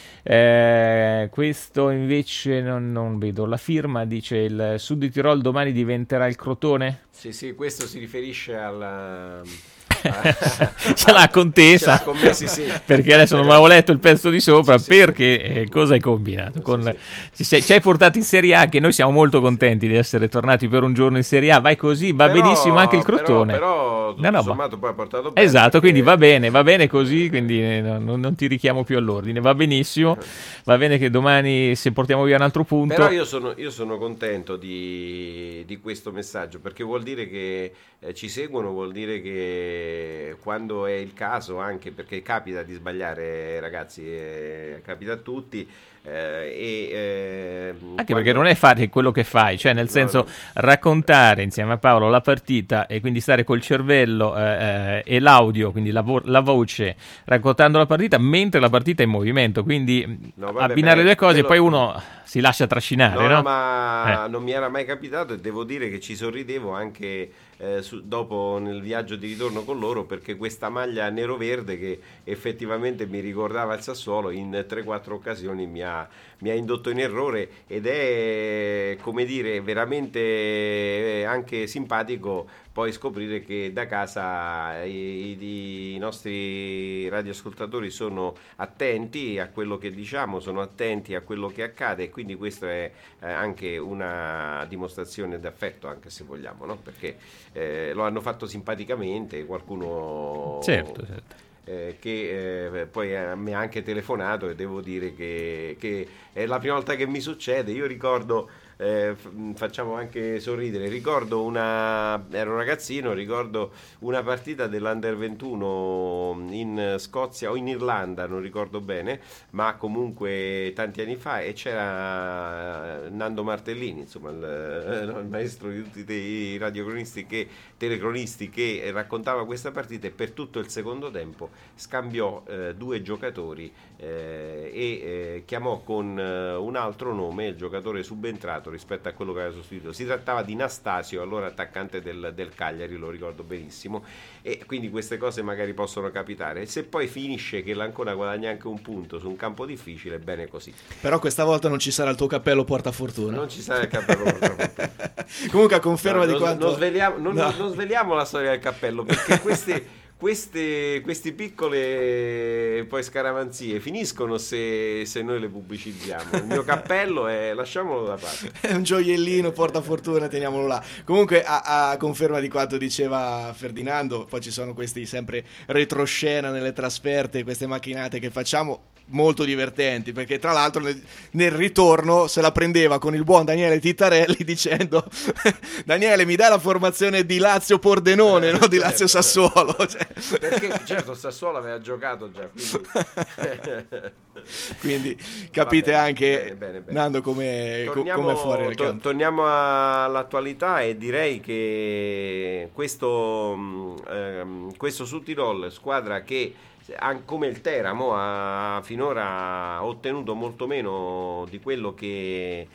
Questo invece non vedo la firma, dice: il Sud di Tirol domani diventerà il Crotone? Sì, questo si riferisce alla... ce l'ha contesa, sì. Perché adesso non avevo letto il pezzo di sopra, perché cosa hai combinato? Ci hai portato in Serie A, che noi siamo molto contenti di essere tornati per un giorno in Serie A, vai così, benissimo anche il Crotone, però sommato poi ha portato bene, esatto, quindi va bene così, quindi non ti richiamo più all'ordine, va benissimo, va bene che domani, se portiamo via un altro punto. Però io sono contento di questo messaggio, perché vuol dire che ci seguono, vuol dire che quando è il caso, anche perché capita di sbagliare, ragazzi, capita a tutti, Anche perché non è fare quello che fai, cioè nel senso raccontare insieme a Paolo la partita e quindi stare col cervello e l'audio, quindi la voce raccontando la partita mentre la partita è in movimento, quindi abbinare le due cose e poi uno si lascia trascinare, no? Ma non mi era mai capitato, e devo dire che ci sorridevo anche dopo nel viaggio di ritorno con loro, perché questa maglia nero-verde che effettivamente mi ricordava il Sassuolo in 3-4 occasioni mi ha indotto in errore, ed è, come dire, veramente anche simpatico poi scoprire che da casa i nostri radioascoltatori sono attenti a quello che diciamo, sono attenti a quello che accade, e quindi questo è anche una dimostrazione d'affetto, anche se vogliamo, no? Perché lo hanno fatto simpaticamente, qualcuno certo. Che poi mi ha anche telefonato, e devo dire che è la prima volta che mi succede. Io ricordo, facciamo anche sorridere, ero un ragazzino, ricordo una partita dell'Under 21 in Scozia o in Irlanda, non ricordo bene, ma comunque tanti anni fa, e c'era Nando Martellini, insomma il maestro di tutti i telecronisti che raccontava questa partita, e per tutto il secondo tempo scambiò 2 giocatori e chiamò con un altro nome il giocatore subentrato rispetto a quello che aveva sostituito. Si trattava di Nastasio, allora attaccante del Cagliari, lo ricordo benissimo, e quindi queste cose magari possono capitare. Se poi finisce che l'Ancona guadagna anche un punto su un campo difficile, bene così. Però questa volta non ci sarà il tuo cappello portafortuna. Non ci sarà il cappello portafortuna. Comunque a conferma di quanto... Non sveliamo la storia del cappello, perché questi piccole poi scaramanzie finiscono se noi le pubblicizziamo. Il mio cappello lasciamolo da parte, è un gioiellino portafortuna, teniamolo là. Comunque a conferma di quanto diceva Ferdinando, poi ci sono questi sempre retroscena nelle trasferte, queste macchinate che facciamo, molto divertenti, perché tra l'altro nel ritorno se la prendeva con il buon Daniele Tittarelli dicendo Daniele, mi dai la formazione di Lazio Pordenone, no? Di Lazio Sassuolo, cioè. Perché certo Sassuolo aveva giocato già, quindi capite anche bene. Nando come fuori dal campo. Torniamo all'attualità, e direi che questo Südtirol, squadra che come il Teramo ha finora ottenuto molto meno di quello che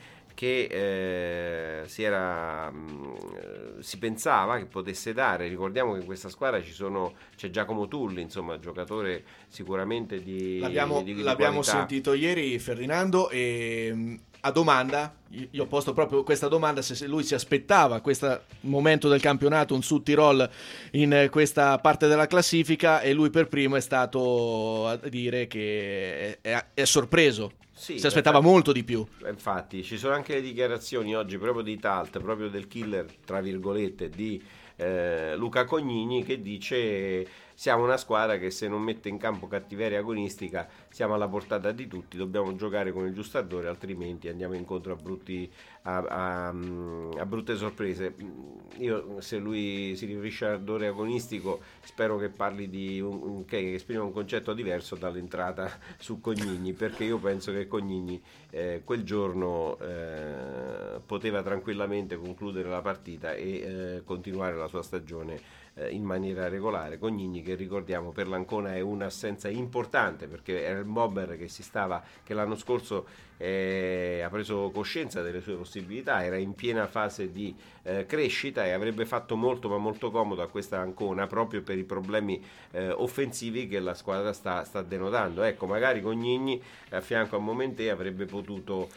si pensava che potesse dare. Ricordiamo che in questa squadra c'è Giacomo Tulli, insomma, giocatore sicuramente di l'abbiamo sentito ieri, Ferdinando, e a domanda io ho posto proprio questa domanda, se lui si aspettava questo momento del campionato, un Südtirol in questa parte della classifica, e lui per primo è stato a dire che è sorpreso. Sì, si aspettava molto di più. Infatti ci sono anche le dichiarazioni oggi proprio di Talt, proprio del killer tra virgolette di Luca Cognini, che dice: siamo una squadra che se non mette in campo cattiveria agonistica siamo alla portata di tutti, dobbiamo giocare con il giusto ardore, altrimenti andiamo incontro a brutte sorprese. Io, se lui si riferisce all'ardore agonistico, spero che parli che esprima un concetto diverso dall'entrata su Cognini, perché io penso che Cognini quel giorno poteva tranquillamente concludere la partita e continuare la sua stagione in maniera regolare. Cognini, che ricordiamo per l'Ancona è un'assenza importante, perché era il bomber che l'anno scorso ha preso coscienza delle sue possibilità, era in piena fase di crescita e avrebbe fatto molto ma molto comodo a questa Ancona, proprio per i problemi offensivi che la squadra sta denotando. Ecco, magari Cognini a fianco a Momentè avrebbe potuto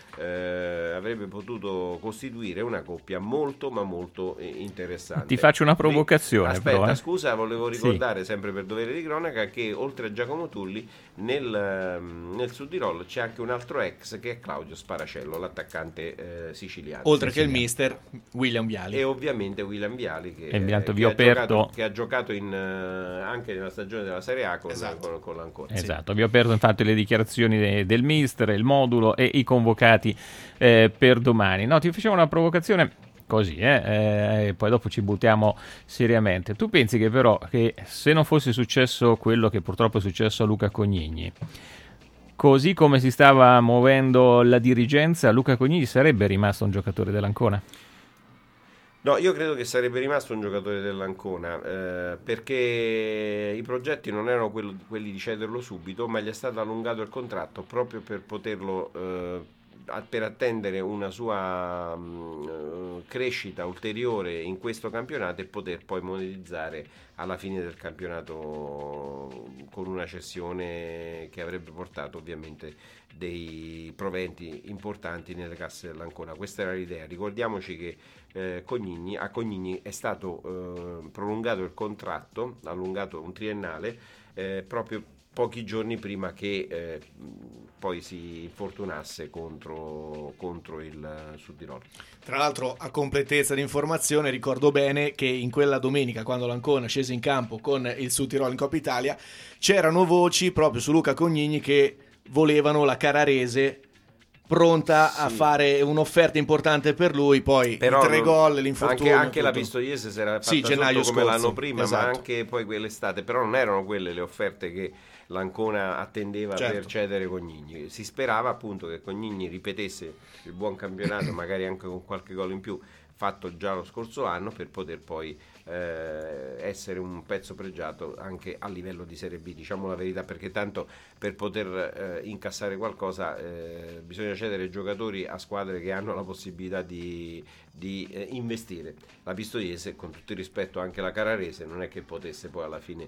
costituire una coppia molto ma molto interessante. Ti faccio una provocazione. Aspetta, scusa, volevo ricordare sempre per dovere di cronaca che oltre a Giacomo Tulli nel Südtirol c'è anche un altro ex, che è Claudio Sparacello, l'attaccante siciliano. Oltre che il mister William Viali. E ovviamente William Viali, che ha giocato anche nella stagione della Serie A con l'Ancona. Esatto, vi ho aperto infatti le dichiarazioni del mister, il modulo e i convocati per domani. No, ti facevo una provocazione così, poi dopo ci buttiamo seriamente. Tu pensi che però che se non fosse successo quello che purtroppo è successo a Luca Cognini, così come si stava muovendo la dirigenza, Luca Cognini sarebbe rimasto un giocatore dell'Ancona? No, io credo che sarebbe rimasto un giocatore dell'Ancona, perché i progetti non erano quelli di cederlo subito, ma gli è stato allungato il contratto proprio per poterlo, per attendere una sua crescita ulteriore in questo campionato e poter poi monetizzare alla fine del campionato con una cessione che avrebbe portato ovviamente dei proventi importanti nelle casse dell'Ancona. Questa era l'idea. Ricordiamoci che a Cognini è stato prolungato il contratto, allungato un triennale, proprio pochi giorni prima che poi si infortunasse contro il Sud Tirolo. Tra l'altro, a completezza di informazione, ricordo bene che in quella domenica, quando l'Ancona scese in campo con il Sud Tirolo in Coppa Italia, c'erano voci proprio su Luca Cognini che volevano la Carrarese pronta a fare un'offerta importante per lui, poi però i 3 gol, l'infortunio. Anche la Pistoiese si era fatta gennaio sotto come scorso, l'anno prima, esatto. Ma anche poi quell'estate, però non erano quelle le offerte che l'Ancona attendeva per cedere Cognini. Si sperava appunto che Cognini ripetesse il buon campionato, magari anche con qualche gol in più fatto già lo scorso anno, per poter poi essere un pezzo pregiato anche a livello di Serie B, diciamo la verità, perché tanto per poter incassare qualcosa bisogna cedere giocatori a squadre che hanno la possibilità di investire. La Pistoiese, con tutto il rispetto anche la Carrarese, non è che potesse poi alla fine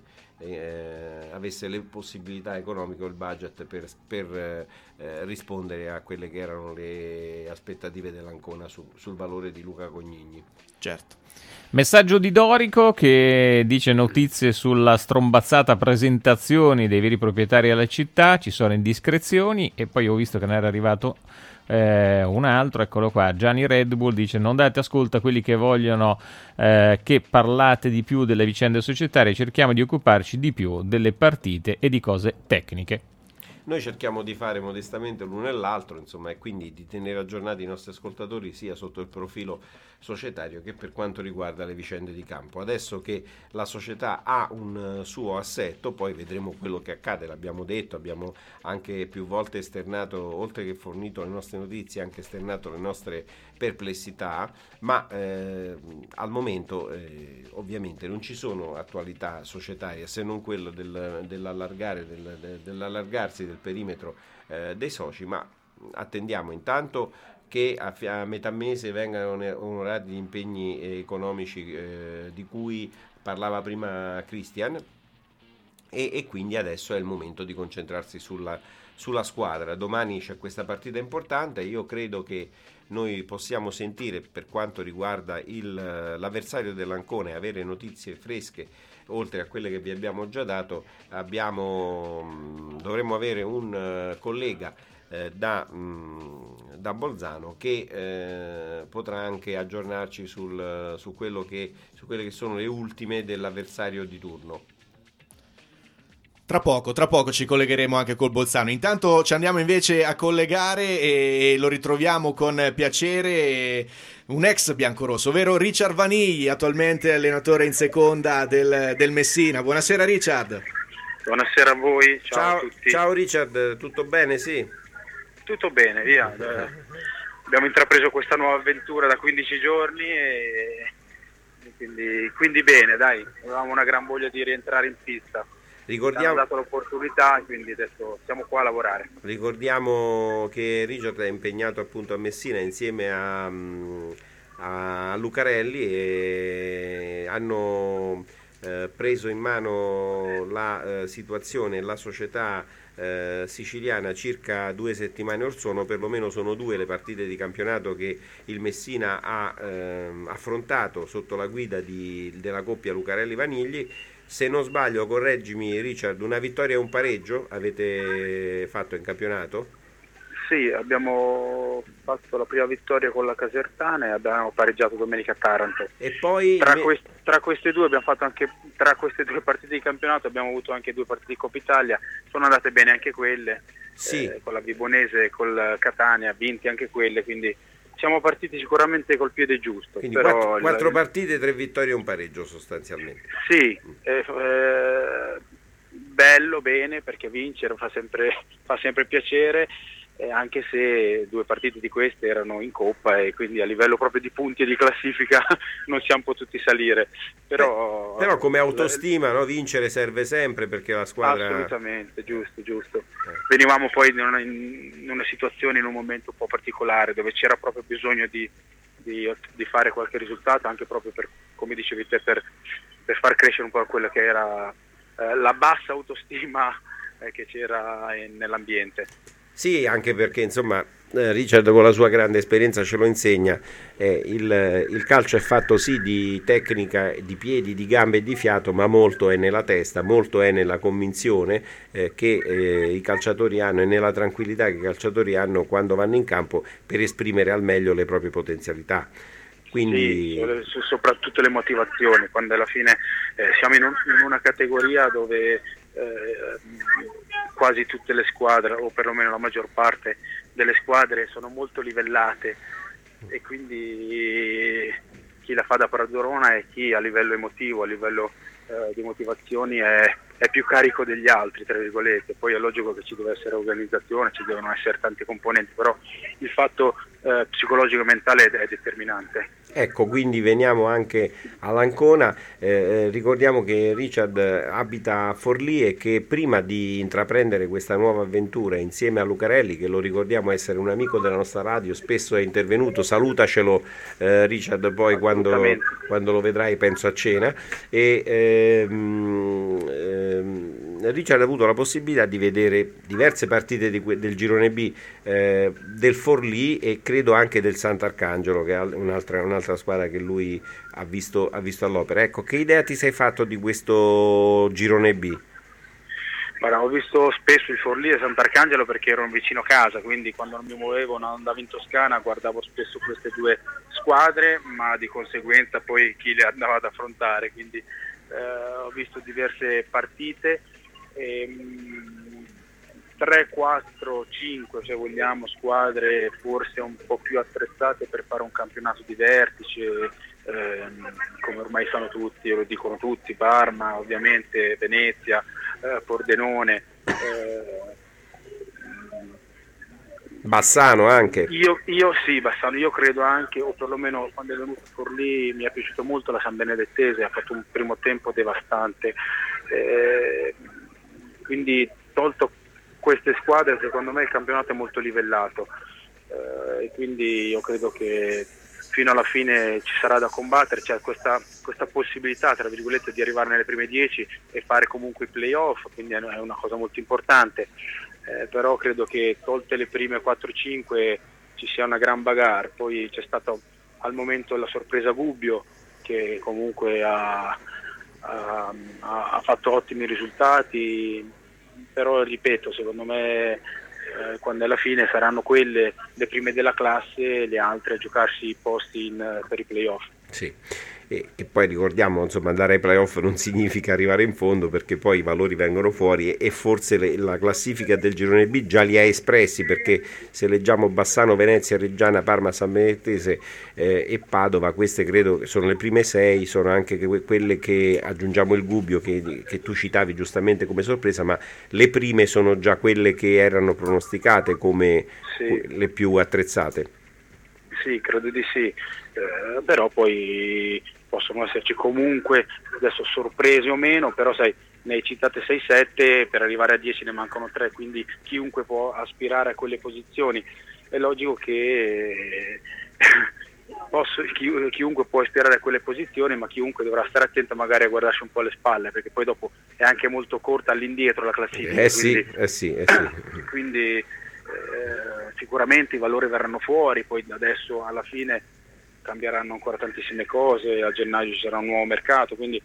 avesse le possibilità economiche o il budget per rispondere a quelle che erano le aspettative dell'Ancona sul valore di Luca Cognini. Certo. Messaggio di Dorico che dice: notizie sulla strombazzata presentazioni dei veri proprietari alla città, ci sono indiscrezioni. E poi ho visto che ne era arrivato un altro, eccolo qua. Gianni Red Bull dice: non date ascolto a quelli che vogliono che parlate di più delle vicende societarie, cerchiamo di occuparci di più delle partite e di cose tecniche. Noi cerchiamo di fare modestamente l'uno e l'altro, insomma, e quindi di tenere aggiornati i nostri ascoltatori sia sotto il profilo societario che per quanto riguarda le vicende di campo. Adesso che la società ha un suo assetto, poi vedremo quello che accade, l'abbiamo detto, abbiamo anche più volte esternato, oltre che fornito le nostre notizie, anche esternato le nostre perplessità, ma al momento ovviamente non ci sono attualità societarie se non quello dell'allargarsi del perimetro dei soci, ma attendiamo intanto che a metà mese vengano onorati gli impegni economici di cui parlava prima Christian, e quindi adesso è il momento di concentrarsi sulla squadra. Domani c'è questa partita importante, io credo che noi possiamo sentire, per quanto riguarda l'avversario dell'Ancona, e avere notizie fresche oltre a quelle che vi abbiamo già dato. Dovremmo avere un collega da Bolzano che potrà anche aggiornarci su quelle che sono le ultime dell'avversario di turno. Tra poco ci collegheremo anche col Bolzano. Intanto ci andiamo invece a collegare e lo ritroviamo con piacere un ex biancorosso, ovvero Richard Vanigli, attualmente allenatore in seconda del Messina. Buonasera Richard. Buonasera a voi, ciao a tutti. Ciao Richard, tutto bene? Sì. Tutto bene, via. Abbiamo intrapreso questa nuova avventura da 15 giorni e quindi bene, dai. Avevamo una gran voglia di rientrare in pista. Ci hanno dato l'opportunità, quindi adesso siamo qua a lavorare. Ricordiamo che Richard è impegnato appunto a Messina insieme a Lucarelli e hanno preso in mano la situazione, la società siciliana circa 2 settimane or sono. Perlomeno sono 2 le partite di campionato che il Messina ha affrontato sotto la guida della coppia Lucarelli-Vanigli. Se non sbaglio, correggimi Richard, una vittoria e un pareggio avete fatto in campionato? Sì, abbiamo fatto la prima vittoria con la Casertana e abbiamo pareggiato domenica a Taranto. E poi tra queste due abbiamo fatto anche, tra queste 2 partite di campionato abbiamo avuto anche 2 partite di Coppa Italia, sono andate bene anche quelle, sì. Con la Vibonese e col Catania, vinti anche quelle, quindi siamo partiti sicuramente col piede giusto. Quindi 4 partite, 3 vittorie e un pareggio sostanzialmente. Sì, bello, bene, perché vincere fa sempre piacere, anche se 2 partite di queste erano in Coppa e quindi a livello proprio di punti e di classifica non siamo potuti salire. Però come autostima, no? Vincere serve sempre, perché la squadra... Assolutamente, giusto. Venivamo poi in una situazione, in un momento un po' particolare, dove c'era proprio bisogno di fare qualche risultato, anche proprio per, come dicevi te, per far crescere un po' quella che era la bassa autostima che c'era nell'ambiente. Sì, anche perché insomma Richard con la sua grande esperienza ce lo insegna, il calcio è fatto sì di tecnica, di piedi, di gambe e di fiato, ma molto è nella testa, molto è nella convinzione che i calciatori hanno e nella tranquillità che i calciatori hanno quando vanno in campo per esprimere al meglio le proprie potenzialità. Quindi... Sì, soprattutto le motivazioni, quando alla fine siamo in una categoria dove quasi tutte le squadre, o perlomeno la maggior parte delle squadre, sono molto livellate, e quindi chi la fa da padrona e chi a livello emotivo, a livello di motivazioni è più carico degli altri, tra virgolette. Poi è logico che ci deve essere organizzazione, ci devono essere tanti componenti, però il fatto psicologico e mentale è determinante. Ecco, quindi veniamo anche all'Ancona, ricordiamo che Richard abita a Forlì e che prima di intraprendere questa nuova avventura insieme a Lucarelli, che lo ricordiamo essere un amico della nostra radio, spesso è intervenuto, salutacelo Richard poi quando lo vedrai, penso a cena, e Richard ha avuto la possibilità di vedere diverse partite del girone B del Forlì e credo anche del Sant'Arcangelo, che è un'altra squadra che lui ha visto all'opera. Ecco, che idea ti sei fatto di questo girone B? Guarda, ho visto spesso il Forlì e Sant'Arcangelo perché ero vicino casa, quindi quando non mi muovevo, non andavo in Toscana, guardavo spesso queste 2 squadre, ma di conseguenza poi chi le andava ad affrontare, quindi ho visto diverse partite, 3, 4, 5 se vogliamo squadre forse un po' più attrezzate per fare un campionato di vertice, come ormai sanno tutti, lo dicono tutti, Parma ovviamente, Venezia, Pordenone, Bassano anche. Bassano, io credo anche, o perlomeno quando è venuto Forlì mi è piaciuto molto la San Benedettese, ha fatto un primo tempo devastante, quindi tolto queste squadre secondo me il campionato è molto livellato, e quindi io credo che fino alla fine ci sarà da combattere, c'è questa possibilità tra virgolette di arrivare nelle prime 10 e fare comunque i playoff, quindi è una cosa molto importante, però credo che tolte le prime 4-5 ci sia una gran bagarre. Poi c'è stato al momento la sorpresa Gubbio, che comunque ha fatto ottimi risultati, però ripeto, secondo me quando alla fine saranno quelle le prime della classe, le altre a giocarsi i posti per i playoff. Sì. E poi ricordiamo, insomma, andare ai playoff non significa arrivare in fondo, perché poi i valori vengono fuori e forse la classifica del girone B già li ha espressi, perché se leggiamo Bassano, Venezia, Reggiana, Parma, San Benedettese e Padova, queste credo che sono le prime 6, sono anche quelle che aggiungiamo il Gubbio che tu citavi giustamente come sorpresa, ma le prime sono già quelle che erano pronosticate come le più attrezzate. Sì, credo di sì, però poi possono esserci comunque adesso sorprese o meno, però sai, ne hai citate 6-7, per arrivare a 10 ne mancano 3, quindi chiunque può aspirare a quelle posizioni. È logico che chiunque può aspirare a quelle posizioni, ma chiunque dovrà stare attento magari a guardarsi un po' alle spalle, perché poi dopo è anche molto corta all'indietro la classifica. Quindi sicuramente i valori verranno fuori, poi adesso alla fine cambieranno ancora tantissime cose, a gennaio ci sarà un nuovo mercato, quindi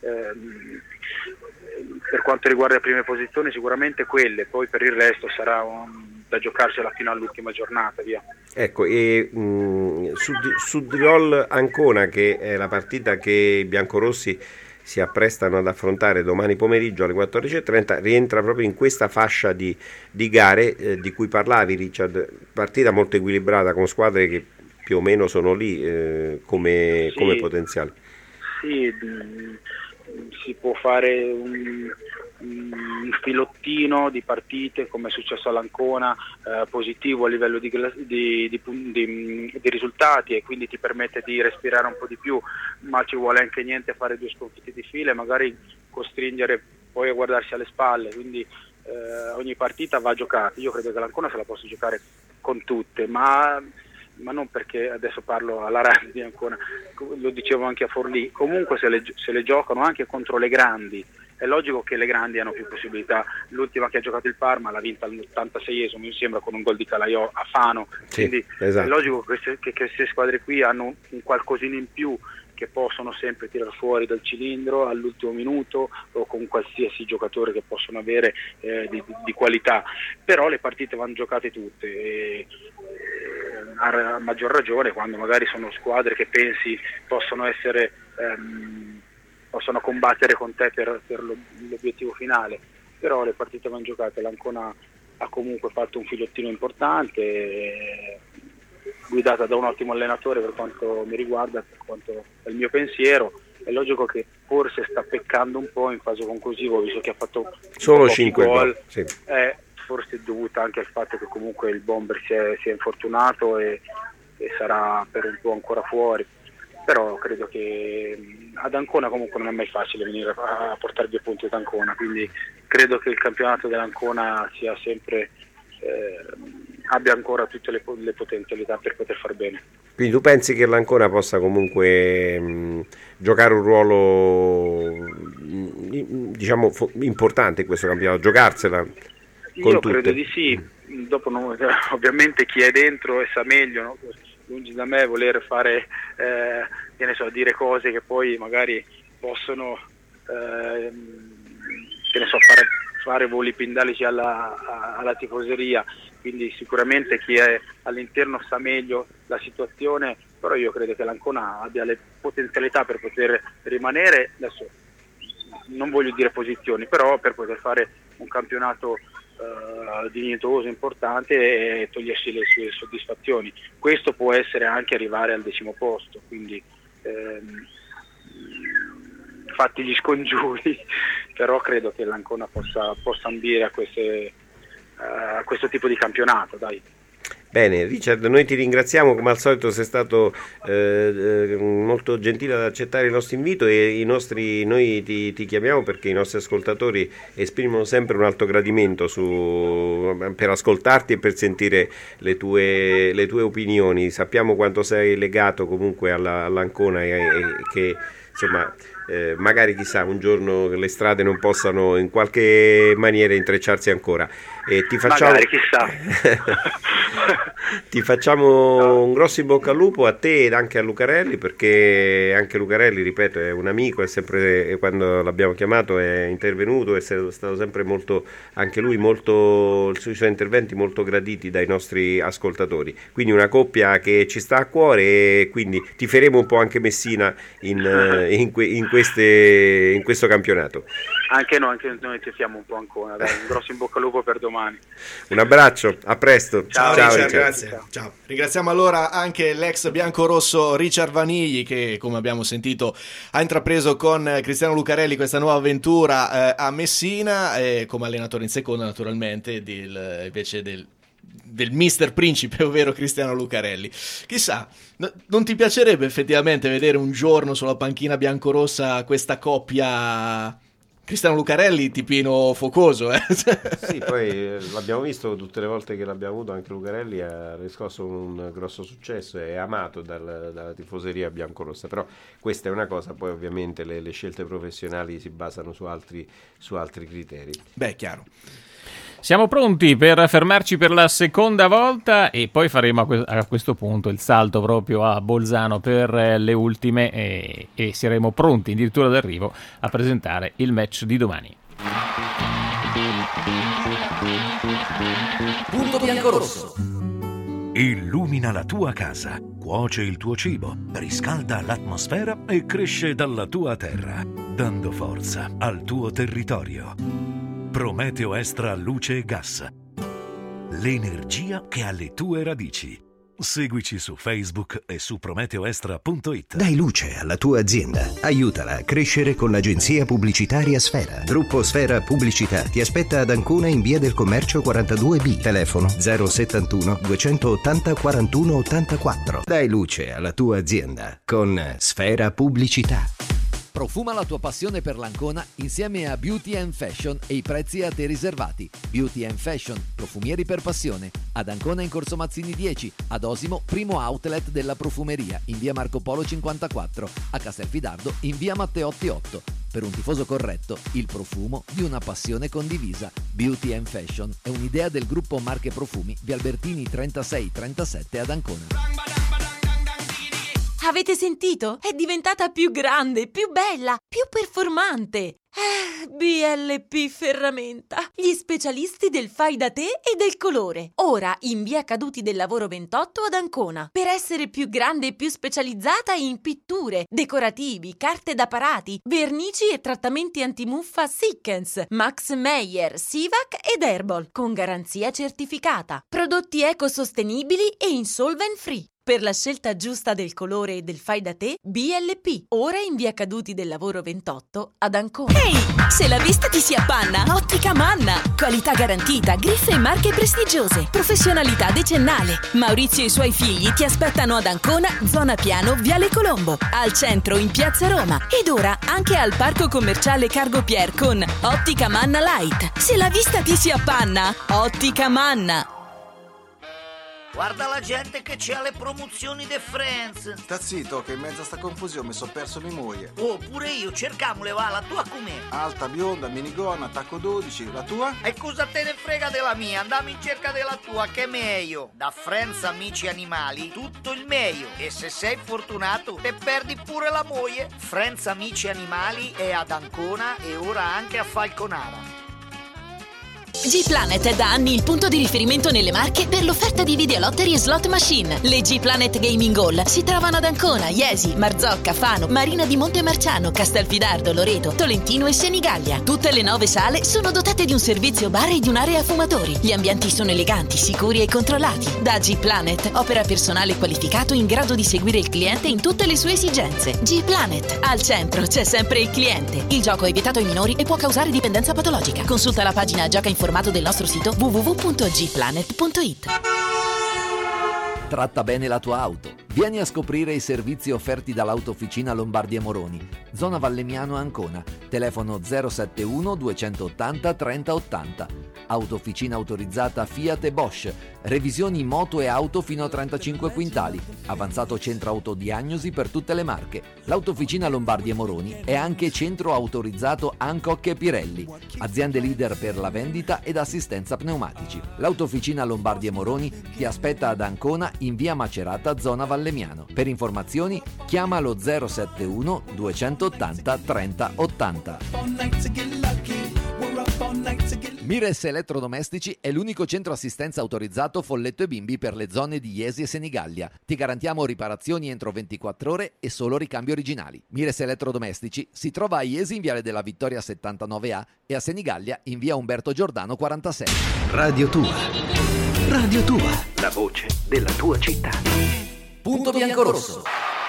per quanto riguarda le prime posizioni sicuramente quelle, poi per il resto sarà da giocarsela fino all'ultima giornata, via. Ecco, e Südtirol Ancona, che è la partita che i biancorossi si apprestano ad affrontare domani pomeriggio alle 14.30, rientra proprio in questa fascia di gare di cui parlavi, Richard, partita molto equilibrata con squadre che più o meno sono lì come potenziale. Sì, si può fare un filottino di partite come è successo all'Ancona, positivo a livello di risultati, e quindi ti permette di respirare un po' di più, ma ci vuole anche niente fare 2 sconfitte di fila e magari costringere poi a guardarsi alle spalle, quindi ogni partita va giocata. Io credo che l'Ancona se la possa giocare con tutte, ma non perché adesso parlo alla radio di Ancona, lo dicevo anche a Forlì, comunque se le giocano anche contro le grandi. È logico che le grandi hanno più possibilità. L'ultima che ha giocato il Parma l'ha vinta all'86esimo, mi sembra, con un gol di Calaiò a Fano. Sì, quindi esatto. È logico che queste squadre qui hanno un qualcosina in più, che possono sempre tirare fuori dal cilindro all'ultimo minuto, o con qualsiasi giocatore che possono avere di qualità. Però le partite vanno giocate tutte, e a maggior ragione quando magari sono squadre che pensi possono combattere con te per l'obiettivo finale. Però le partite vanno giocate. L'Ancona ha comunque fatto un filottino importante, guidata da un ottimo allenatore per quanto mi riguarda, per quanto è il mio pensiero. È logico che forse sta peccando un po' in fase conclusiva, visto che ha fatto solo 5 gol. Sì. Forse è dovuta anche al fatto che comunque il bomber si è infortunato e sarà per un po' ancora fuori. Però credo che ad Ancona comunque non è mai facile venire a portare 2 punti ad Ancona, quindi credo che il campionato dell'Ancona sia sempre abbia ancora tutte le potenzialità per poter far bene. Quindi tu pensi che l'Ancona possa comunque giocare un ruolo diciamo importante in questo campionato, giocarsela con Io tutte? credo di sì. Dopo ovviamente chi è dentro e sa meglio, no? Lungi da me voler fare dire cose che poi magari possono fare voli pindalici alla tifoseria, quindi sicuramente chi è all'interno sa meglio la situazione, però io credo che l'Ancona abbia le potenzialità per poter rimanere, adesso non voglio dire posizioni, però per poter fare un campionato dignitoso, importante, e togliersi le sue soddisfazioni. Questo può essere anche arrivare al 10° posto, quindi fatti gli scongiuri, però credo che l'Ancona possa ambire a questo tipo di campionato, dai. Bene, Richard, noi ti ringraziamo, come al solito sei stato molto gentile ad accettare il nostro invito, e noi ti chiamiamo perché i nostri ascoltatori esprimono sempre un alto gradimento per ascoltarti e per sentire le tue opinioni. Sappiamo quanto sei legato comunque all'Ancona e che insomma magari chissà un giorno le strade non possano in qualche maniera intrecciarsi ancora, e ti facciamo magari, chissà. Ti facciamo un grosso in bocca al lupo a te ed anche a Lucarelli, perché anche Lucarelli, ripeto, è un amico, è sempre, quando l'abbiamo chiamato è intervenuto, è stato sempre molto, anche lui molto, i suoi interventi molto graditi dai nostri ascoltatori, quindi una coppia che ci sta a cuore, e quindi tiferemo un po' anche Messina in questo campionato. Anche noi tifiamo un po' ancora, dai, un grosso in bocca al lupo per domani. Un abbraccio, a presto. Ciao Richard, grazie. Ciao. Ringraziamo allora anche l'ex biancorosso Richard Vanigli, che come abbiamo sentito ha intrapreso con Cristiano Lucarelli questa nuova avventura a Messina, come allenatore in seconda naturalmente invece del mister principe, ovvero Cristiano Lucarelli. Chissà, non ti piacerebbe effettivamente vedere un giorno sulla panchina biancorossa questa coppia Cristiano Lucarelli tipino focoso? Sì, poi l'abbiamo visto tutte le volte che l'abbiamo avuto, anche Lucarelli ha riscosso un grosso successo, è amato dalla tifoseria biancorossa, però questa è una cosa, poi ovviamente le scelte professionali si basano su altri criteri. Beh, chiaro. Siamo pronti per fermarci per la seconda volta, e poi faremo a questo punto il salto proprio a Bolzano per le ultime, e saremo pronti addirittura d'arrivo a presentare il match di domani. Punto biancorosso. Illumina la tua casa, cuoce il tuo cibo, riscalda l'atmosfera e cresce dalla tua terra, dando forza al tuo territorio. Prometeo Extra Luce e Gas. L'energia che ha le tue radici. Seguici su Facebook e su prometeoextra.it. Dai luce alla tua azienda. Aiutala a crescere con l'agenzia pubblicitaria Sfera. Gruppo Sfera Pubblicità ti aspetta ad Ancona in via del Commercio 42B. Telefono 071 280 41 84. Dai luce alla tua azienda con Sfera Pubblicità. Profuma la tua passione per l'Ancona insieme a Beauty & Fashion e i prezzi a te riservati. Beauty & Fashion, profumieri per passione. Ad Ancona in Corso Mazzini 10, ad Osimo, primo outlet della profumeria, in via Marco Polo 54, a Castelfidardo in via Matteotti 8. Per un tifoso corretto, il profumo di una passione condivisa. Beauty & Fashion è un'idea del gruppo Marche Profumi di Albertini 3637 ad Ancona. Avete sentito? È diventata più grande, più bella, più performante. BLP Ferramenta, gli specialisti del fai da te e del colore. Ora in via Caduti del Lavoro 28 ad Ancona. Per essere più grande e più specializzata in pitture, decorativi, carte da parati, vernici e trattamenti antimuffa Sikkens, Max Meyer, Sivac ed Herbal, con garanzia certificata. Prodotti ecosostenibili e insolvent free. Per la scelta giusta del colore e del fai da te, BLP. Ora in via Caduti del Lavoro 28 ad Ancona. Ehi, se la vista ti si appanna, Ottica Manna. Qualità garantita, griffe e marche prestigiose. Professionalità decennale. Maurizio e i suoi figli ti aspettano ad Ancona, zona Piano, Viale Colombo. Al centro in Piazza Roma. Ed ora anche al Parco Commerciale Cargo Pier con Ottica Manna Light. Se la vista ti si appanna, Ottica Manna. Guarda la gente che c'è alle promozioni de Friends. Sta zitto che in mezzo a sta confusione mi so perso le moglie. Oh, pure io, cercamole va, la tua com'è? Alta, bionda, minigonna, tacco 12, la tua? E cosa te ne frega della mia? Andiamo in cerca della tua, che è meglio. Da Friends Amici Animali, tutto il meglio. E se sei fortunato, te perdi pure la moglie. Friends Amici Animali è ad Ancona e ora anche a Falconara. G-Planet è da anni il punto di riferimento nelle Marche per l'offerta di videolottery e slot machine. Le G-Planet Gaming Hall si trovano ad Ancona, Iesi, Marzocca, Fano, Marina di Montemarciano, Castelfidardo, Loreto, Tolentino e Senigallia. Tutte le 9 sale sono dotate di un servizio bar e di un'area fumatori. Gli ambienti sono eleganti, sicuri e controllati. Da G-Planet opera personale qualificato in grado di seguire il cliente in tutte le sue esigenze. G-Planet, al centro c'è sempre il cliente. Il gioco è vietato ai minori e può causare dipendenza patologica. Consulta la pagina Gioca Informato del nostro sito www.gplanet.it. Tratta bene la tua auto. Vieni a scoprire i servizi offerti dall'Autofficina Lombardi e Moroni, zona Vallemiano Ancona, telefono 071 280 3080. Autofficina autorizzata Fiat e Bosch, revisioni moto e auto fino a 35 quintali, avanzato centro autodiagnosi per tutte le marche. L'Autofficina Lombardi e Moroni è anche centro autorizzato Hancock e Pirelli, aziende leader per la vendita ed assistenza pneumatici. L'Autofficina Lombardi e Moroni ti aspetta ad Ancona in via Macerata, zona Vallemiano. Per informazioni chiama lo 071 280 3080. Mires Elettrodomestici è l'unico centro assistenza autorizzato Folletto e Bimbi per le zone di Iesi e Senigallia. Ti garantiamo riparazioni entro 24 ore e solo ricambi originali. Mires Elettrodomestici si trova a Iesi in Viale della Vittoria 79A e a Senigallia in via Umberto Giordano 46. Radio Tua. Radio Tua. La voce della tua città. Punto Biancorosso.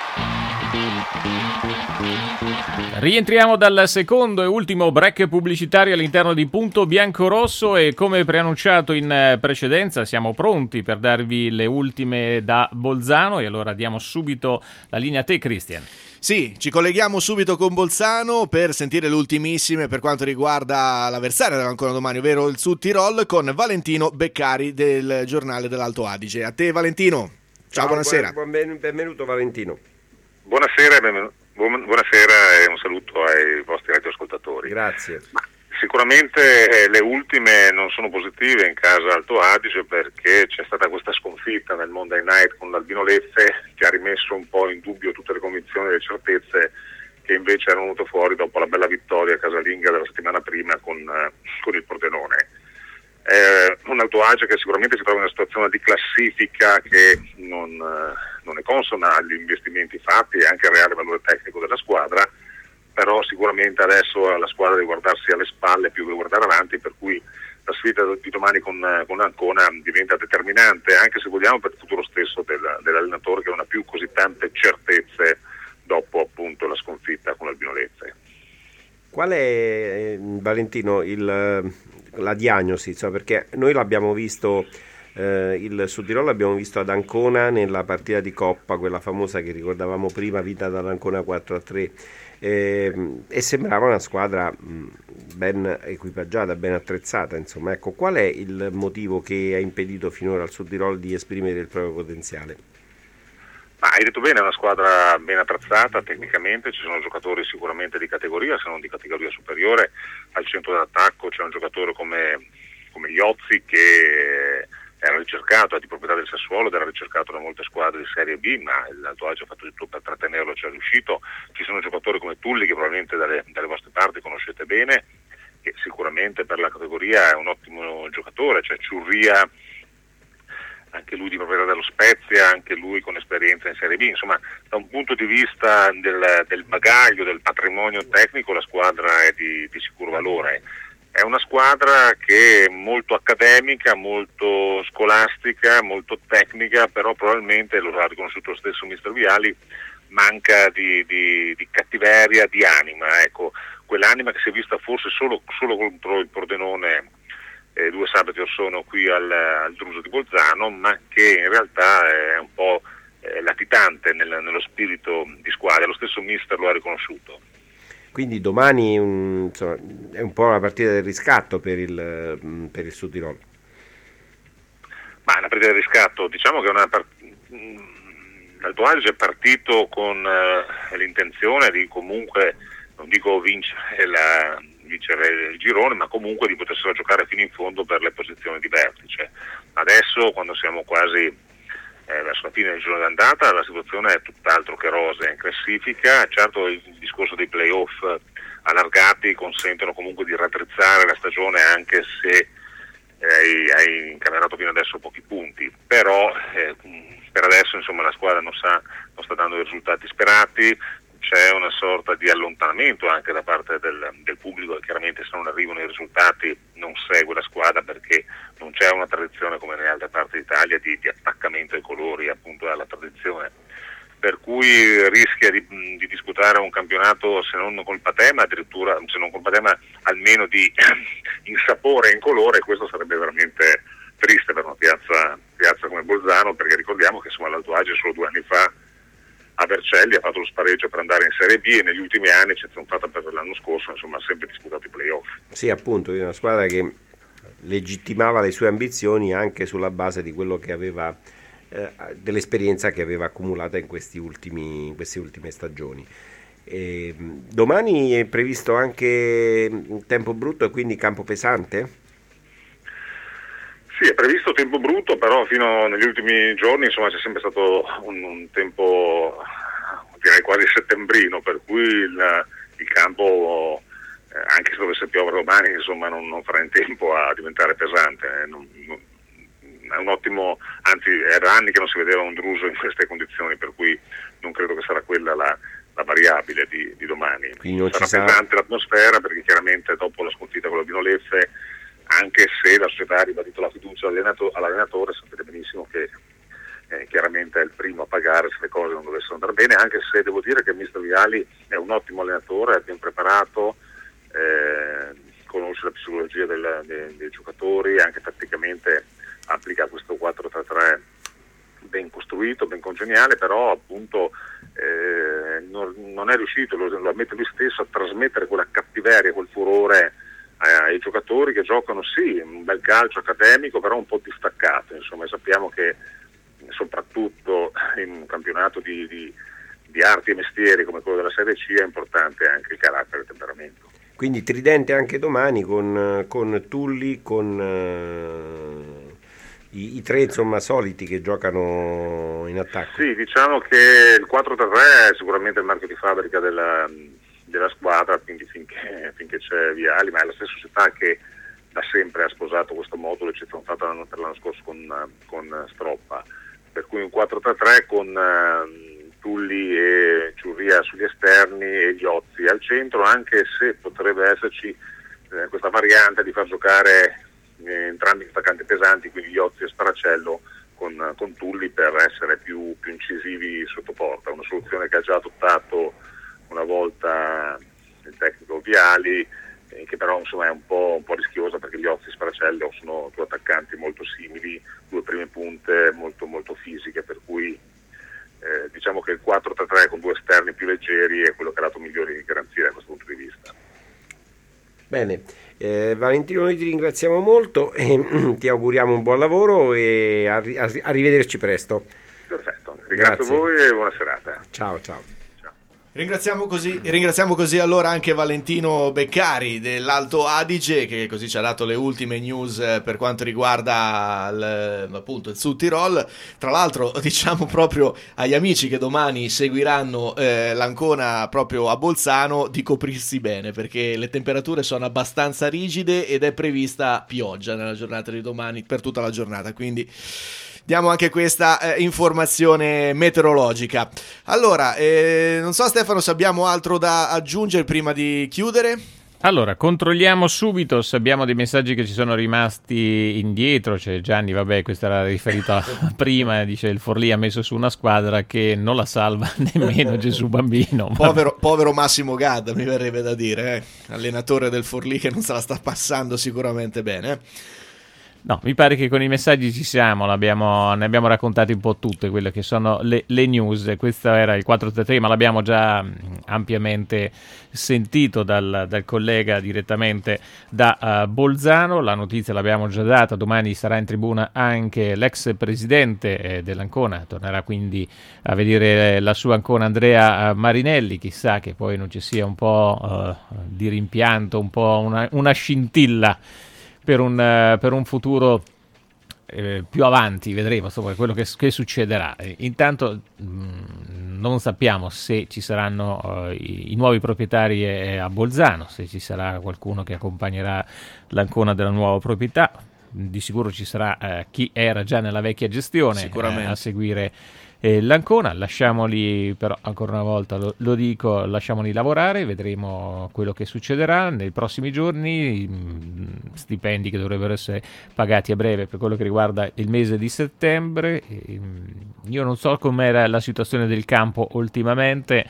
Rientriamo dal secondo e ultimo break pubblicitario all'interno di Punto Biancorosso e come preannunciato in precedenza siamo pronti per darvi le ultime da Bolzano e allora diamo subito la linea a te, Christian. Sì, ci colleghiamo subito con Bolzano per sentire le ultimissime per quanto riguarda l'avversario dell'Ancona domani, ovvero il Sud Tirol, con Valentino Beccari del giornale dell'Alto Adige. A te Valentino, ciao, buonasera. Benvenuto Valentino. Buonasera e un saluto ai vostri radioascoltatori. Grazie. Sicuramente le ultime non sono positive in casa Alto Adige perché c'è stata questa sconfitta nel Monday Night con l'Albino Leffe che ha rimesso un po' in dubbio tutte le convinzioni e le certezze che invece erano venute fuori dopo la bella vittoria casalinga della settimana prima con il Pordenone. Un Alto Adige che sicuramente si trova in una situazione di classifica che non è consona agli investimenti fatti e anche al reale valore tecnico della squadra, però sicuramente adesso la squadra deve guardarsi alle spalle più che guardare avanti, per cui la sfida di domani con Ancona diventa determinante, anche se vogliamo per il futuro stesso dell'allenatore, che non ha più così tante certezze dopo appunto la sconfitta con l'Albino Leffe. Qual è, Valentino, la diagnosi? Insomma, perché noi l'abbiamo visto, il Sud Tirolo l'abbiamo visto ad Ancona nella partita di Coppa, quella famosa che ricordavamo prima, vinta dall'Ancona 4-3, e sembrava una squadra ben equipaggiata, ben attrezzata. Insomma, ecco, qual è il motivo che ha impedito finora al Sud Tirolo di esprimere il proprio potenziale? Ma hai detto bene, è una squadra ben attrezzata tecnicamente, ci sono giocatori sicuramente di categoria, se non di categoria superiore. Al centro dell'attacco c'è un giocatore come Iozzi, che era ricercato, è di proprietà del Sassuolo ed era ricercato da molte squadre di Serie B, ma l'Alto Adige ha fatto tutto per trattenerlo, ci è riuscito. Ci sono giocatori come Tulli, che probabilmente dalle vostre parti conoscete bene, che sicuramente per la categoria è un ottimo giocatore. C'è Ciurria, anche lui di proprietà dello Spezia, anche lui con esperienza in Serie B. Insomma, da un punto di vista del bagaglio, del patrimonio tecnico, la squadra è di sicuro valore. È una squadra che è molto accademica, molto scolastica, molto tecnica, però probabilmente, lo ha riconosciuto lo stesso mister Viali, manca di cattiveria, di anima. Ecco, quell'anima che si è vista forse solo contro il Pordenone 2 sabati or sono qui al Druso di Bolzano, ma che in realtà è un po' latitante nello spirito di squadra. Lo stesso mister lo ha riconosciuto. Quindi domani insomma, è un po' la partita del riscatto per il Sud Tirolo. Ma una partita del riscatto, diciamo che l'Alto Adige è partito con l'intenzione di comunque, non dico vincere il girone, ma comunque di potersela giocare fino in fondo per le posizioni di vertice. Adesso, quando siamo quasi verso la fine del girone d'andata, la situazione è tutt'altro che rosea in classifica. Certo, il discorso dei playoff allargati consentono comunque di raddrizzare la stagione, anche se hai incamerato fino adesso pochi punti, però per adesso insomma la squadra non sta dando i risultati sperati. C'è una sorta di allontanamento anche da parte del pubblico, e chiaramente se non arrivano i risultati non segue la squadra, perché non c'è una tradizione come nelle altre parti d'Italia di attaccamento ai colori, appunto alla tradizione, per cui rischia di disputare un campionato se non col patema, addirittura se non col patema almeno di insapore e incolore. Questo sarebbe veramente triste per una piazza come Bolzano, perché ricordiamo che insomma l'Alto Adige solo 2 anni fa a Vercelli ha fatto lo spareggio per andare in Serie B, e negli ultimi anni, eccezione fatta per l'anno scorso, insomma ha sempre disputato i playoff. Sì, appunto, è una squadra che legittimava le sue ambizioni anche sulla base di quello che aveva, dell'esperienza che aveva accumulata in queste ultime stagioni. Domani è previsto anche tempo brutto e quindi campo pesante? Sì, è previsto tempo brutto, però fino negli ultimi giorni insomma c'è sempre stato un tempo, direi quasi settembrino, per cui il campo, anche se dovesse piovere domani, insomma non farà in tempo a diventare pesante. È un ottimo, anzi era anni che non si vedeva un Druso in queste condizioni, per cui non credo che sarà quella la variabile di domani. Sarà pesante l'atmosfera, perché chiaramente dopo la sconfitta con l'Albino Leffe, anche se la società ha ribadito la fiducia all'allenatore, sapete benissimo che chiaramente è il primo a pagare se le cose non dovessero andare bene, anche se devo dire che il mister Viali è un ottimo allenatore, è ben preparato, conosce la psicologia dei giocatori, anche tatticamente applica questo 4-3-3 ben costruito, ben congeniale, però appunto non è riuscito, lo ammette lui stesso, a trasmettere quella cattiveria, quel furore ai giocatori, che giocano sì un bel calcio accademico, però un po' distaccato, insomma, e sappiamo che soprattutto in un campionato di arti e mestieri come quello della Serie C è importante anche il carattere e il temperamento. Quindi tridente anche domani con Tulli, con i 3 insomma soliti che giocano in attacco. Sì, diciamo che il 4-3-3 è sicuramente il marchio di fabbrica della squadra, quindi finché c'è Viali, ma è la stessa società che da sempre ha sposato questo modulo, eccezione fatta per l'anno scorso con Stroppa, per cui un 4-3-3 con Tulli e Ciurria sugli esterni e Iozzi al centro, anche se potrebbe esserci questa variante di far giocare entrambi attaccanti pesanti, quindi Iozzi e Sparacello con Tulli per essere più incisivi sotto porta, una soluzione che ha già adottato una volta il tecnico Viali, che però insomma è un po' rischiosa, perché Iozzi e Sparacello sono due attaccanti molto simili, due prime punte molto molto fisiche, per cui diciamo che il 4-3-3 con due esterni più leggeri è quello che ha dato migliori garanzie da questo punto di vista. Bene, Valentino, noi ti ringraziamo molto e ti auguriamo un buon lavoro e arrivederci presto. Perfetto, ringrazio voi e buona serata. Ciao. Ringraziamo così allora anche Valentino Beccari dell'Alto Adige, che così ci ha dato le ultime news per quanto riguarda appunto il Sud Tirol. Tra l'altro diciamo proprio agli amici che domani seguiranno l'Ancona proprio a Bolzano di coprirsi bene, perché le temperature sono abbastanza rigide ed è prevista pioggia nella giornata di domani per tutta la giornata, quindi diamo anche questa informazione meteorologica. Allora, non so Stefano se abbiamo altro da aggiungere prima di chiudere. Allora, controlliamo subito se abbiamo dei messaggi che ci sono rimasti indietro. C'è Gianni, vabbè, questa era riferita prima, dice il Forlì ha messo su una squadra che non la salva nemmeno Gesù Bambino. Povero Massimo Gadda, mi verrebbe da dire, allenatore del Forlì che non se la sta passando sicuramente bene. No, mi pare che con i messaggi ci siamo, ne abbiamo raccontate un po' tutte quelle che sono le news. Questo era il 4-3-3, ma l'abbiamo già ampiamente sentito dal collega direttamente da Bolzano. La notizia l'abbiamo già data, domani sarà in tribuna anche l'ex presidente dell'Ancona, tornerà quindi a vedere la sua Ancona Andrea Marinelli. Chissà che poi non ci sia un po' di rimpianto, un po' una scintilla per un futuro più avanti, vedremo insomma quello che succederà. Intanto non sappiamo se ci saranno i nuovi proprietari a Bolzano, se ci sarà qualcuno che accompagnerà l'Ancona della nuova proprietà. Di sicuro ci sarà chi era già nella vecchia gestione a seguire l'Ancona. Lasciamoli però, ancora una volta lo dico, lasciamoli lavorare, vedremo quello che succederà nei prossimi giorni. Stipendi che dovrebbero essere pagati a breve per quello che riguarda il mese di settembre. Io non so com'era la situazione del campo ultimamente,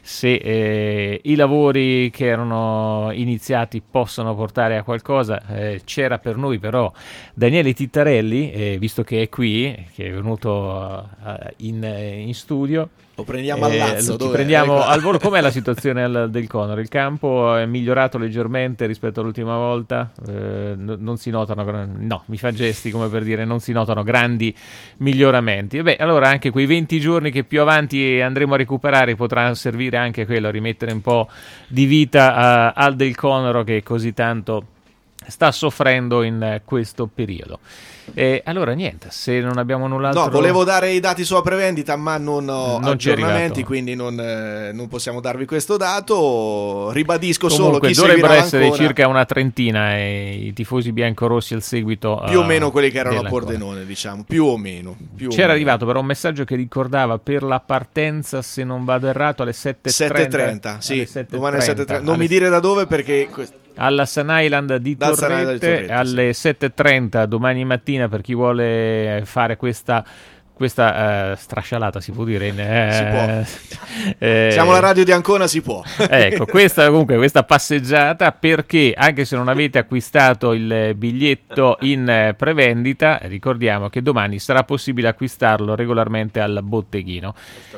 se i lavori che erano iniziati possono portare a qualcosa. C'era per noi però Daniele Tittarelli, visto che è qui, che è venuto in studio. Lo prendiamo al lazzo. Prendiamo al volo. Com'è la situazione del Conor? Il campo è migliorato leggermente rispetto all'ultima volta? Non si notano, no, mi fa gesti come per dire non si notano grandi miglioramenti. Beh, allora anche quei 20 giorni che più avanti andremo a recuperare potranno servire anche quello a rimettere un po' di vita al Del Conoro, che così tanto sta soffrendo in questo periodo. Allora niente, se non abbiamo null'altro. No, volevo dare i dati sulla prevendita, ma non ho aggiornamenti, quindi non possiamo darvi questo dato. Ribadisco comunque, solo chi dovrebbero essere l'Ancona, circa una trentina i tifosi biancorossi al seguito più o meno quelli che erano a Pordenone, diciamo, più o meno. C'era arrivato però un messaggio che ricordava per la partenza, se non vado errato, alle 7:30. Sì, domani alle 7:30. Non mi dire da dove, perché alla Sun Island di Torrette alle 7:30 domani mattina, per chi vuole fare questa strascialata, si può dire? Si può. Siamo la radio di Ancona, si può. Ecco, questa passeggiata, perché anche se non avete acquistato il biglietto in prevendita, ricordiamo che domani sarà possibile acquistarlo regolarmente al botteghino.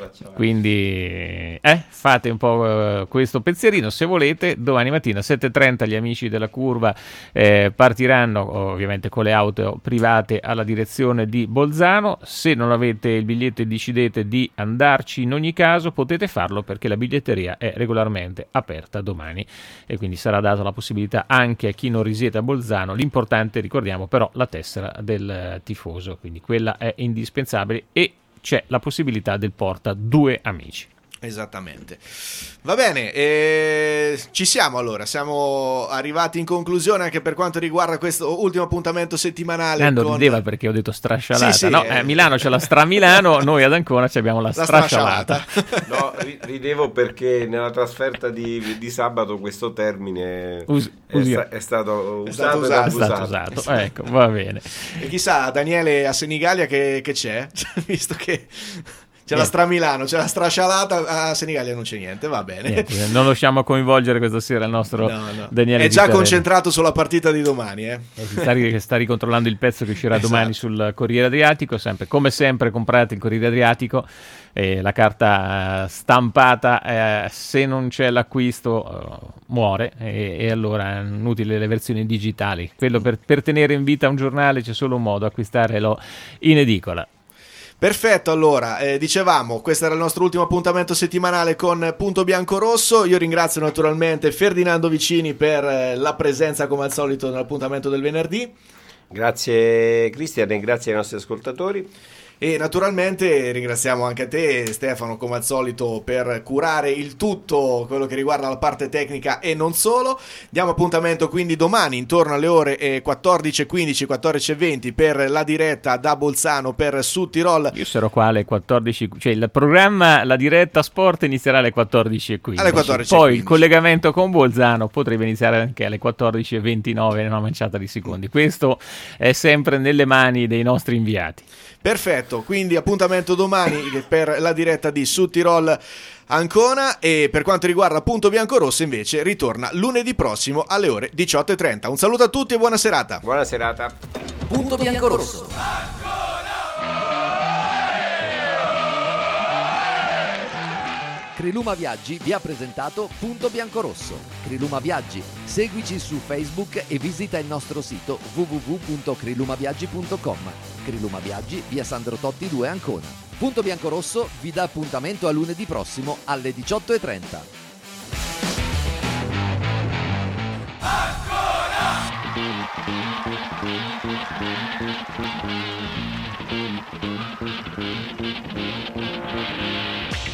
Quindi fate un po' questo pensierino se volete. Domani mattina 7:30 gli amici della curva partiranno ovviamente con le auto private alla direzione di Bolzano. Se non avete il biglietto e decidete di andarci, in ogni caso potete farlo, perché la biglietteria è regolarmente aperta domani e quindi sarà data la possibilità anche a chi non risiede a Bolzano. L'importante, ricordiamo però, la tessera del tifoso, quindi quella è indispensabile, e c'è la possibilità del porta due amici. Esattamente. Va bene, ci siamo allora, siamo arrivati in conclusione anche per quanto riguarda questo ultimo appuntamento settimanale. Nando rideva perché ho detto strascialata. Sì, no? Milano c'è la Stra-Milano, noi ad Ancona abbiamo la strascialata. No, ridevo perché nella trasferta di sabato questo termine è stato usato ed abusato. Ecco, va bene. E chissà, Daniele a Senigallia che c'è? Visto che c'è la Stra-Milano, c'è la strascialata, a Senigallia non c'è niente, va bene. Niente, non riusciamo coinvolgere questa sera il nostro Daniele. È già Vitarelli. concentrato sulla partita di domani. Sta ricontrollando il pezzo che uscirà domani sul Corriere Adriatico. Come sempre comprate il Corriere Adriatico, la carta stampata, se non c'è l'acquisto muore, e allora è inutile le versioni digitali. Quello per tenere in vita un giornale c'è solo un modo: acquistarlo in edicola. Perfetto, allora, dicevamo, questo era il nostro ultimo appuntamento settimanale con Punto Bianco-Rosso. Io ringrazio naturalmente Ferdinando Vicini per la presenza come al solito nell'appuntamento del venerdì. Grazie Cristian e grazie ai nostri ascoltatori. E naturalmente ringraziamo anche a te, Stefano, come al solito, per curare il tutto, quello che riguarda la parte tecnica e non solo. Diamo appuntamento quindi domani intorno alle ore 14.15, 14.20 per la diretta da Bolzano per Sud Tirol. Io sarò qua alle 14, cioè il programma, la diretta sport inizierà alle 14.15. Alle 14.15. Poi il collegamento con Bolzano potrebbe iniziare anche alle 14.29, una manciata di secondi. Questo è sempre nelle mani dei nostri inviati. Perfetto, quindi appuntamento domani per la diretta di Sud Tirol Ancona, e per quanto riguarda Punto Bianco-Rosso invece ritorna lunedì prossimo alle ore 18.30. Un saluto a tutti e buona serata. Buona serata. Punto Bianco-Rosso. Criluma Viaggi vi ha presentato Punto Bianco-Rosso. Criluma Viaggi, seguici su Facebook e visita il nostro sito www.crilumaviaggi.com. Criluma Viaggi, via Sandro Totti 2 Ancona. Punto Bianco-Rosso vi dà appuntamento a lunedì prossimo alle 18.30. Ancora!